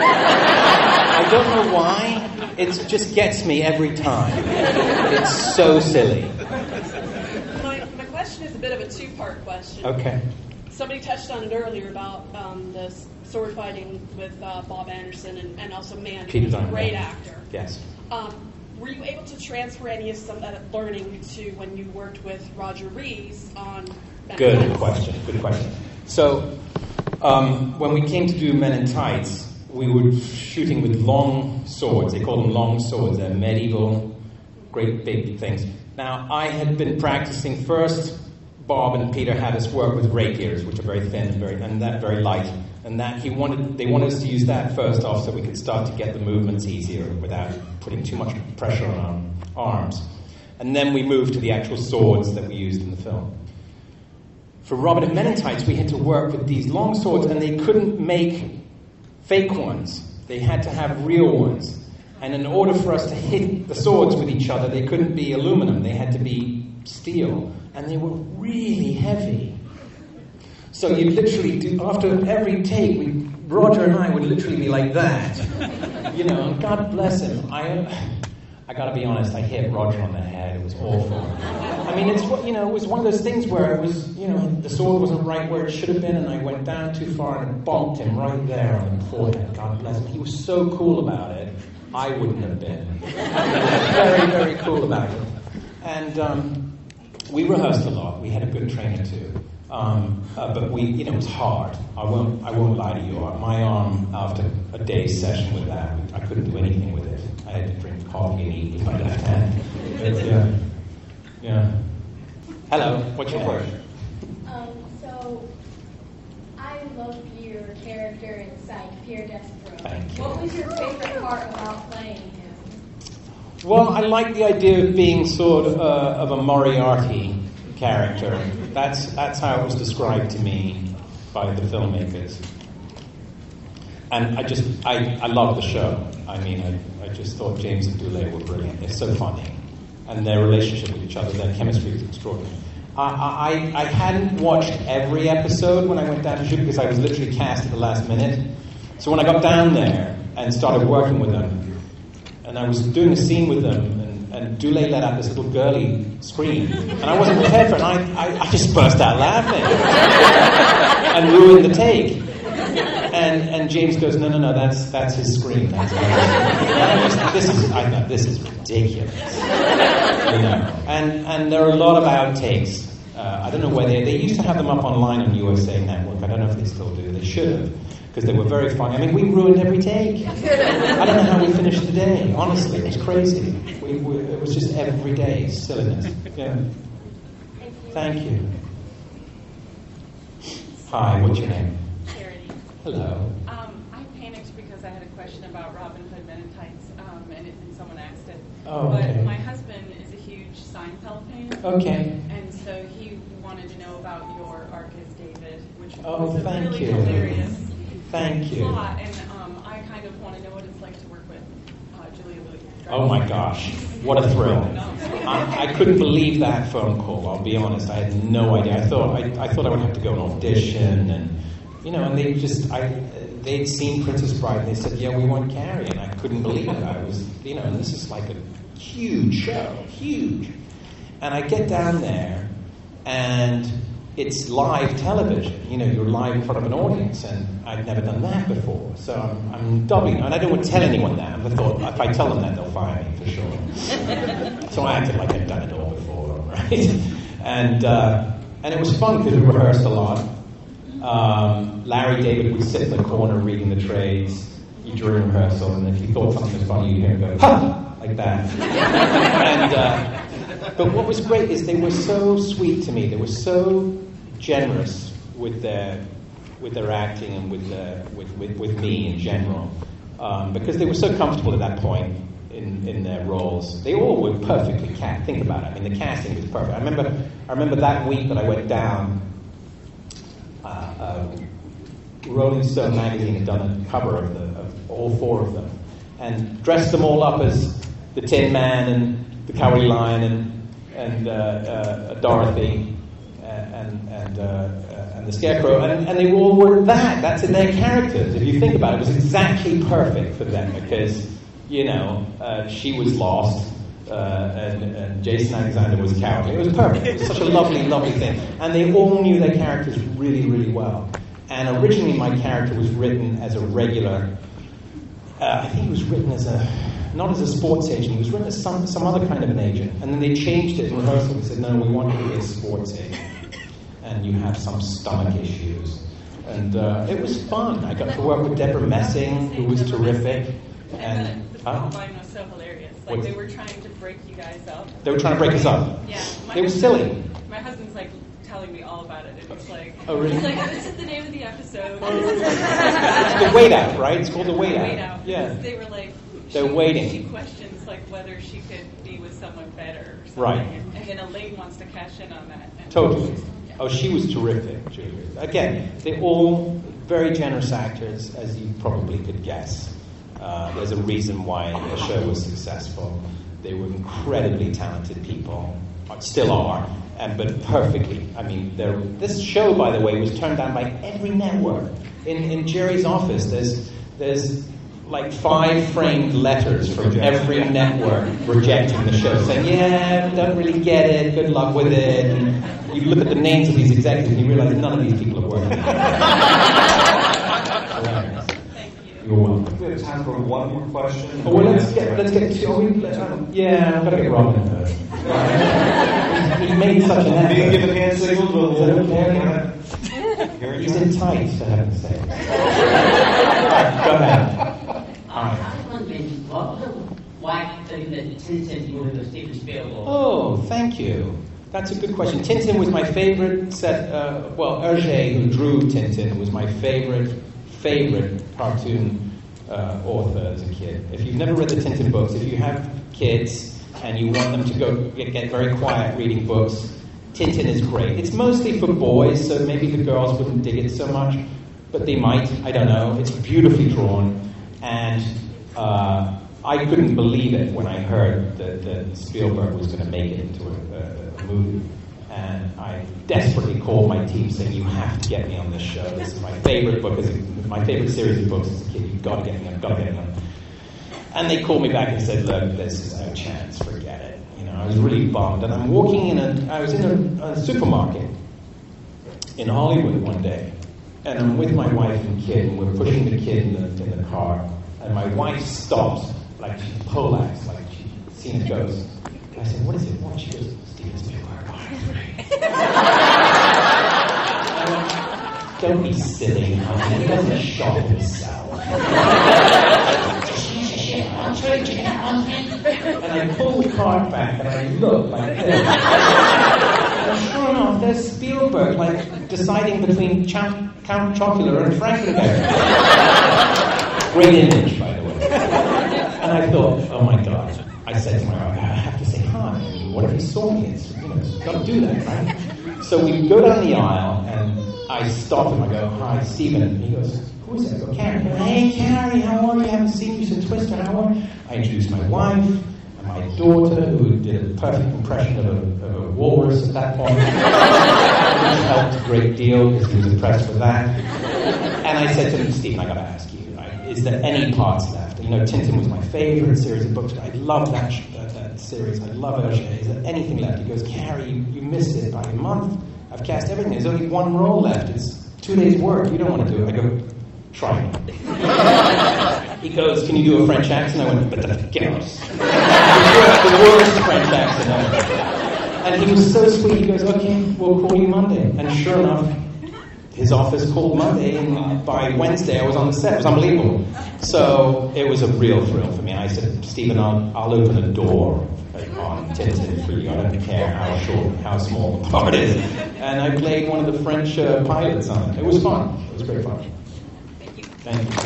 I don't know why. It just gets me every time. It's so silly. My question is a bit of a two-part question. Okay. Somebody touched on it earlier about the sword fighting with Bob Anderson and also Mandy, Peter who's a Dunn, great yeah. actor. Yes. Were you able to transfer any of some of that learning to when you worked with Roger Rees on Men in Good Tights? question. Good question. So, when we came to do Men in Tights, we were shooting with long swords. They call them long swords. They're medieval, great big things. Now, I had been practicing first. Bob and Peter had us work with rapiers, which are very thin and very light. And they wanted us to use that first off so we could start to get the movements easier without putting too much pressure on our arms. And then we moved to the actual swords that we used in the film. For Robert and Men in Tights, we had to work with these long swords, and they couldn't make fake ones. They had to have real ones. And in order for us to hit the swords with each other, they couldn't be aluminum. They had to be steel. And they were really heavy. So you literally do, after every take, Roger and I would literally be like that. You know, and God bless him. I gotta be honest, I hit Roger on the head. It was awful. I mean, it was one of those things where it was, the sword wasn't right where it should have been, and I went down too far and bonked him right there on the forehead. God bless him. He was so cool about it. I wouldn't have been. Very, very cool about it. And we rehearsed a lot. We had a good trainer too. But it was hard. I won't lie to you. My arm, after a day's session with that, I couldn't do anything with it. I had to drink coffee and eat with my left hand. But, yeah. Hello. What's your name? So, I loved your character in Psych, Pierre Despereaux. Thank you. What was your favorite part about playing him? Well, I like the idea of being sort of a Moriarty character. That's how it was described to me by the filmmakers. And I love the show. I mean, I just thought James and Dule were brilliant. They're so funny. And their relationship with each other, their chemistry is extraordinary. I hadn't watched every episode when I went down to shoot because I was literally cast at the last minute. So when I got down there and started working with them, and I was doing a scene with them, and Dule let out this little girly scream, and I wasn't prepared for it, and I just burst out laughing and ruined the take. And James goes, no, that's his scream. That's I thought, this is ridiculous. And there are a lot of outtakes. I don't know where they used to have them up online on USA Network. I don't know if they still do. They should have, because they were very funny. I mean, we ruined every take. I don't know how we finished the day. Honestly, it was crazy. It was just every day silliness. Yeah. Thank you. Hi, what's your name? Charity. Hello. I panicked because I had a question about Robin Hood Men in Tights, and someone asked it. Oh, okay. But my husband is a huge Seinfeld fan. Okay. And so he wanted to know about your arc as David, which Oh, was a thank really you. hilarious Thank you. plot. And I kind of want to know what it's like to work with Julia Louis. Oh my gosh, what a thrill. I couldn't believe that phone call, I'll be honest. I had no idea. I thought I would have to go and audition, and they'd seen Princess Bride, and they said, yeah, we want Carrie, and I couldn't believe it. I was, and this is like a huge show, huge. And I get down there, and it's live television. You're live in front of an audience, and I'd never done that before. So I'm doubling, and I don't want to tell anyone that. I thought, if I tell them that, they'll fire me for sure. So I acted like I'd done it all before, right? And it was fun because we rehearsed a lot. Larry David would sit in the corner reading the trades during rehearsal, and if he thought something was funny, you'd hear him go, "Ha!" like that. But what was great is they were so sweet to me. They were so generous with their acting and with me in general, because they were so comfortable at that point in their roles. They all were perfectly cast. Think about it. I mean, the casting was perfect. I remember that week that I went down. Rolling Stone magazine had done a cover of all four of them, and dressed them all up as the Tin Man and the Cowardly Lion and Dorothy and the Scarecrow, and they all were that. That's in their characters. If you think about it, it was exactly perfect for them because she was lost. And Jason Alexander was cowardly. It was perfect. It was such a lovely, lovely thing. And they all knew their characters really, really well. And originally my character was written as a regular, I think it was written not as a sports agent, it was written as some other kind of an agent. And then they changed it in rehearsal. They said, no, we want you to be a sports agent. And you have some stomach issues. And it was fun. I got to work with Deborah Messing, who was terrific. And the plot line was so hilarious. Like, they were trying to break you guys up. They were trying to break us up. Yeah. It was silly. My husband's like telling me all about it, and it's like, oh, really? He's like, this is the name of the episode. It's the Wait Out, right? It's called the Wait Out. Wait Out. Yeah. They were like, they're waiting. She questions like whether she could be with someone better or something. Right. And then Elaine wants to cash in on that. Totally. Oh, she was terrific, Julia. Again, they're all very generous actors, as you probably could guess. There's a reason why the show was successful. They were incredibly talented people, still are, but perfectly. I mean, this show, by the way, was turned down by every network. In Jerry's office, there's like 5 framed letters from every network rejecting the show, saying, yeah, don't really get it, good luck with it. And you look at the names of these executives and you realize none of these people are working. You're welcome. We have time for one more question. Oh, well, let's get yeah, I've got to get Robin first. He made such an effort. Can you give a hand signal to the whole He's in tights, for heaven's sake. Right, go ahead. I was wondering, what was the white thing that Tintin movie of Steven Spielberg? Oh, thank you. That's a good question. Tintin was my favorite set. Hergé, who drew Tintin, was my favorite cartoon author as a kid. If you've never read the Tintin books, if you have kids and you want them to go get very quiet reading books, Tintin is great. It's mostly for boys, so maybe the girls wouldn't dig it so much, but they might. I don't know. It's beautifully drawn, and I couldn't believe it when I heard that Spielberg was going to make it into a movie. And I desperately called my team saying, you have to get me on this show. This is my favorite book, my favorite series of books as a kid. You've got to get me on. And they called me back and said, look, there's no chance, forget it. I was really bummed. And I was in a supermarket in Hollywood one day. And I'm with my wife and kid, and we're pushing the kid in the car. And my wife stops, like she's poleaxed, like she's seen a ghost. And I said, what is it? What? She goes, Steven Spielberg. Don't be silly, honey. He doesn't shop himself. And I pull the cart back and I look like this. And sure enough, there's Spielberg, like deciding between Count Chocula and Frankenberry. Great image, by the way. And I thought, oh my God. I said to my wife, I have to say hi. What if he saw me? It's got to do that, right? So we go down the aisle, and I stop him. I go, hi, Steven. And he goes, who is that? I go, Carrie. Hey, Carrie, how are you? I haven't seen you since Twister. How are you? I introduced my wife and my daughter, who did a perfect impression of a walrus at that point. Which helped a great deal, because he was impressed with that. And I said to him, Steven, I got to ask you, right, is there any parts left? Tintin was my favorite series of books. I love that series. I love Hergé. Is there anything left? He goes, Carrie, you missed it by a month. I've cast everything. There's only one role left. It's 2 days' work. You don't want to do it. I go, try it. He goes, can you do a French accent? I went, but the worst French accent ever. And he was so sweet. He goes, okay, we'll call you Monday. And sure enough, his office called Monday, and by Wednesday I was on the set. It was unbelievable. So it was a real thrill for me. I said, Stephen, I'll open a door on Tintin for you. I don't care how small the part is. And I played one of the French pilots on it. It was fun. It was great fun. Thank you.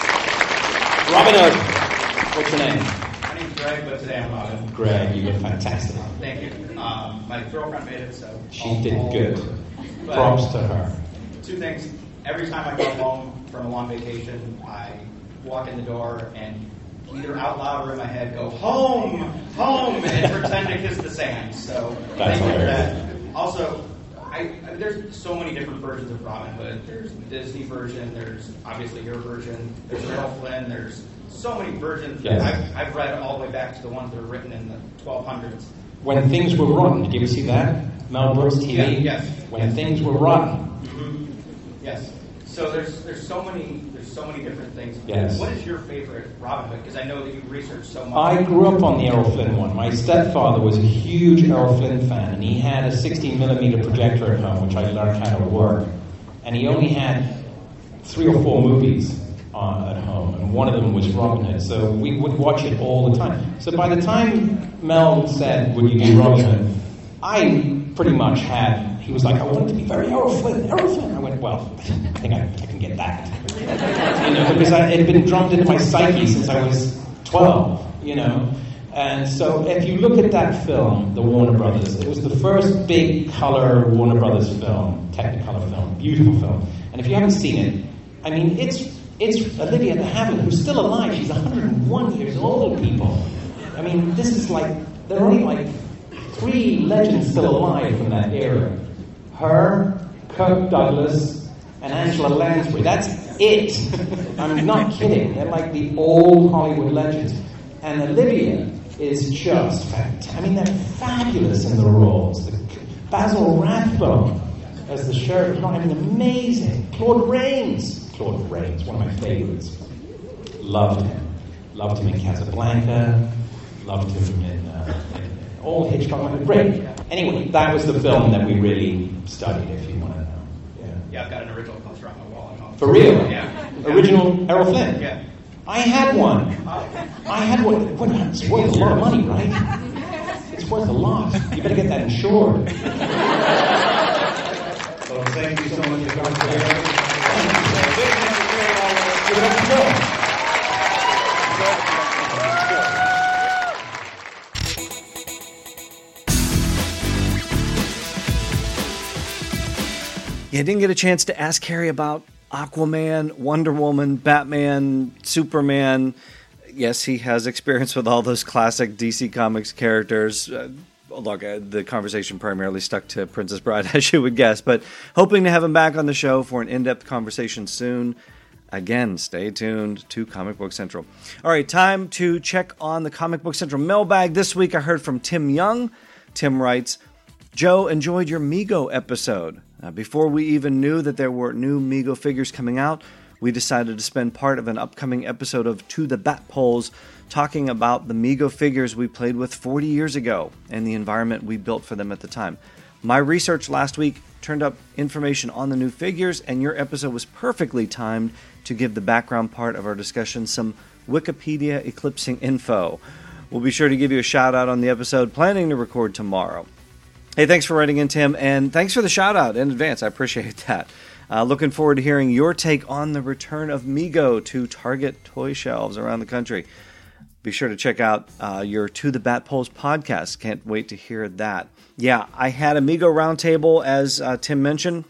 Robin Hood. What's your name? My name's Greg, but today I'm Robin. Greg, you look fantastic. Thank you. My girlfriend made it, so... She did good. Props to her. Two things. Every time I go home from a long vacation, I walk in the door and either out loud or in my head go, home, home, and pretend to kiss the sand. So That's thank you for hilarious. that. Also, there's so many different versions of Robin Hood. There's the Disney version, there's obviously your version, there's Errol Flynn, there's so many versions. Yes. I've read all the way back to the ones that were written in the 1200s. When Things Were Rotten, did you ever see that? Mel Brooks TV? Yeah, yes. When Things Were Rotten. Mm-hmm. Yes. So there's so many different things. Yes. What is your favorite Robin Hood? Because I know that you researched so much. I grew up on the Errol Flynn one. My stepfather was a huge Errol Flynn fan, and he had a 16mm projector at home, which I learned how to work. And he only had 3 or 4 movies at home, and one of them was Robin Hood. So we would watch it all the time. So by the time Mel said, "Would you do Robin Hood?" I pretty much had. He was like, "I want it to be very Errol Flynn, Errol Flynn." I went, "Well, I think I can get that." Because it had been drummed into my psyche since I was 12. And so if you look at that film, the Warner Brothers, it was the first big color Warner Brothers film, Technicolor film, beautiful film. And if you haven't seen it, I mean, it's Olivia de Havilland, who's still alive. She's 101 years old, people. I mean, this is like, there are only like 3 legends still alive from that era. Her, Kirk Douglas, and Angela Lansbury. That's it. I'm not kidding. They're like the old Hollywood legends. And Olivia is just fantastic. I mean, they're fabulous in the roles. Basil Rathbone as the sheriff, I mean, amazing. Claude Rains, one of my favorites. Loved him in Casablanca. Loved him in all Hitchcock. Great. Anyway, that was the film that we really studied, if you want to know. Yeah, I've got an original poster on my wall at home. For real? Yeah. Original Errol Flynn? Yeah. I had one. It's worth a lot of money, right? It's worth a lot. You better get that insured. Well, thank you so much for coming today. Yeah, I didn't get a chance to ask Carrie about Aquaman, Wonder Woman, Batman, Superman. Yes, he has experience with all those classic DC Comics characters. Look, the conversation primarily stuck to Princess Bride, as you would guess, but hoping to have him back on the show for an in-depth conversation soon. Again, stay tuned to Comic Book Central. All right, time to check on the Comic Book Central mailbag. This week I heard from Tim Young. Tim writes, Joe, enjoyed your Mego episode. Before we even knew that there were new Mego figures coming out, we decided to spend part of an upcoming episode of To the Bat Poles talking about the Mego figures we played with 40 years ago and the environment we built for them at the time. My research last week turned up information on the new figures, and your episode was perfectly timed to give the background part of our discussion some Wikipedia eclipsing info. We'll be sure to give you a shout out on the episode, planning to record tomorrow. Hey, thanks for writing in, Tim, and thanks for the shout-out in advance. I appreciate that. Looking forward to hearing your take on the return of Mego to Target toy shelves around the country. Be sure to check out your To the Bat Poles podcast. Can't wait to hear that. Yeah, I had a Mego roundtable, as Tim mentioned,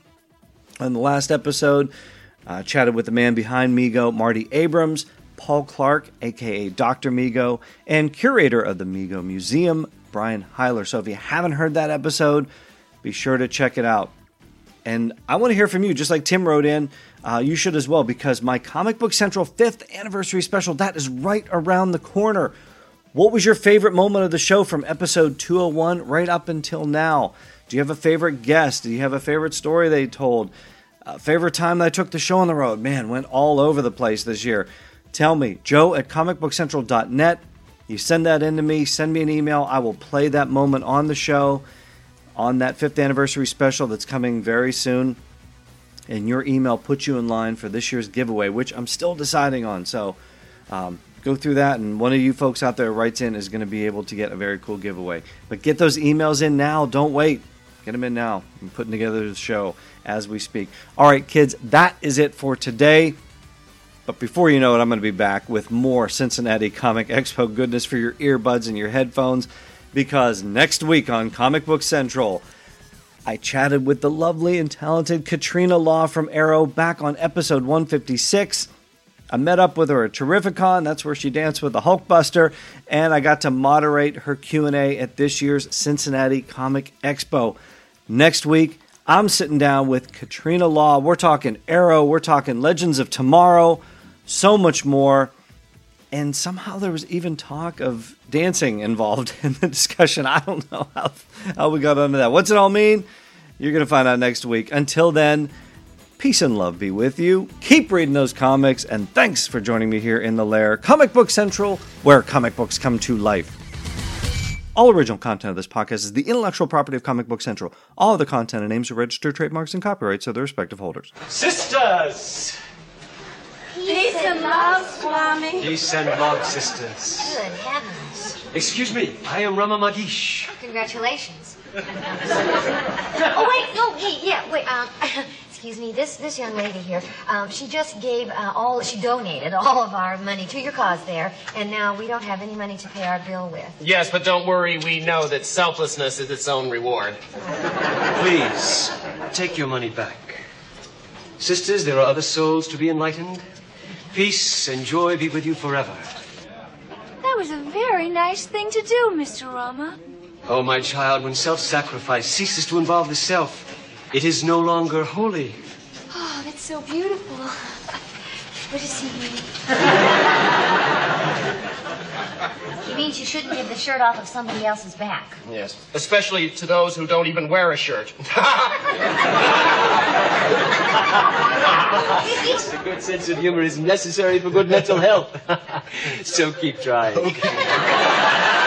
on the last episode. Chatted with the man behind Mego, Marty Abrams, Paul Clark, a.k.a. Dr. Mego, and curator of the Mego Museum, Brian Heiler. So if you haven't heard that episode, be sure to check it out. And I want to hear from you, just like Tim wrote in. You should as well, because my Comic Book Central 5th anniversary special, that is right around the corner. What was your favorite moment of the show from episode 201 right up until now? Do you have a favorite guest? Do you have a favorite story they told? Favorite time that I took the show on the road? Man, went all over the place this year. Tell me, joe@comicbookcentral.net. You send that in to me, send me an email. I will play that moment on the show, on that 5th anniversary special that's coming very soon. and your email puts you in line for this year's giveaway, which I'm still deciding on. So go through that, and one of you folks out there writes in is going to be able to get a very cool giveaway. But get those emails in now. Don't wait. Get them in now. I'm putting together the show as we speak. All right, kids, that is it for today. But before you know it, I'm going to be back with more Cincinnati Comic Expo goodness for your earbuds and your headphones, because next week on Comic Book Central, I chatted with the lovely and talented Katrina Law from Arrow back on episode 156. I met up with her at Terrificon. That's where she danced with the Hulkbuster. And I got to moderate her Q&A at this year's Cincinnati Comic Expo. Next week, I'm sitting down with Katrina Law. We're talking Arrow. We're talking Legends of Tomorrow. So much more. And somehow there was even talk of dancing involved in the discussion. I don't know how we got onto that. What's it all mean? You're going to find out next week. Until then, peace and love be with you. Keep reading those comics, and thanks for joining me here in the lair. Comic Book Central, where comic books come to life. All original content of this podcast is the intellectual property of Comic Book Central. All of the content and names are registered trademarks and copyrights of their respective holders. Sisters! Peace and love, Swami. Peace and love, sisters. Good heavens. Excuse me, I am Rama Magish. Congratulations. Oh, wait, no, wait, excuse me, this young lady here, she just gave she donated all of our money to your cause there, and now we don't have any money to pay our bill with. Yes, but don't worry, we know that selflessness is its own reward. Please, take your money back. Sisters, there are other souls to be enlightened. Peace and joy be with you forever. That was a very nice thing to do, Mr. Rama. Oh, my child, when self-sacrifice ceases to involve the self, it is no longer holy. Oh, that's so beautiful. What does he mean? He means you shouldn't give the shirt off of somebody else's back. Yes, especially to those who don't even wear a shirt. A good sense of humor is necessary for good mental health. So keep trying. Okay.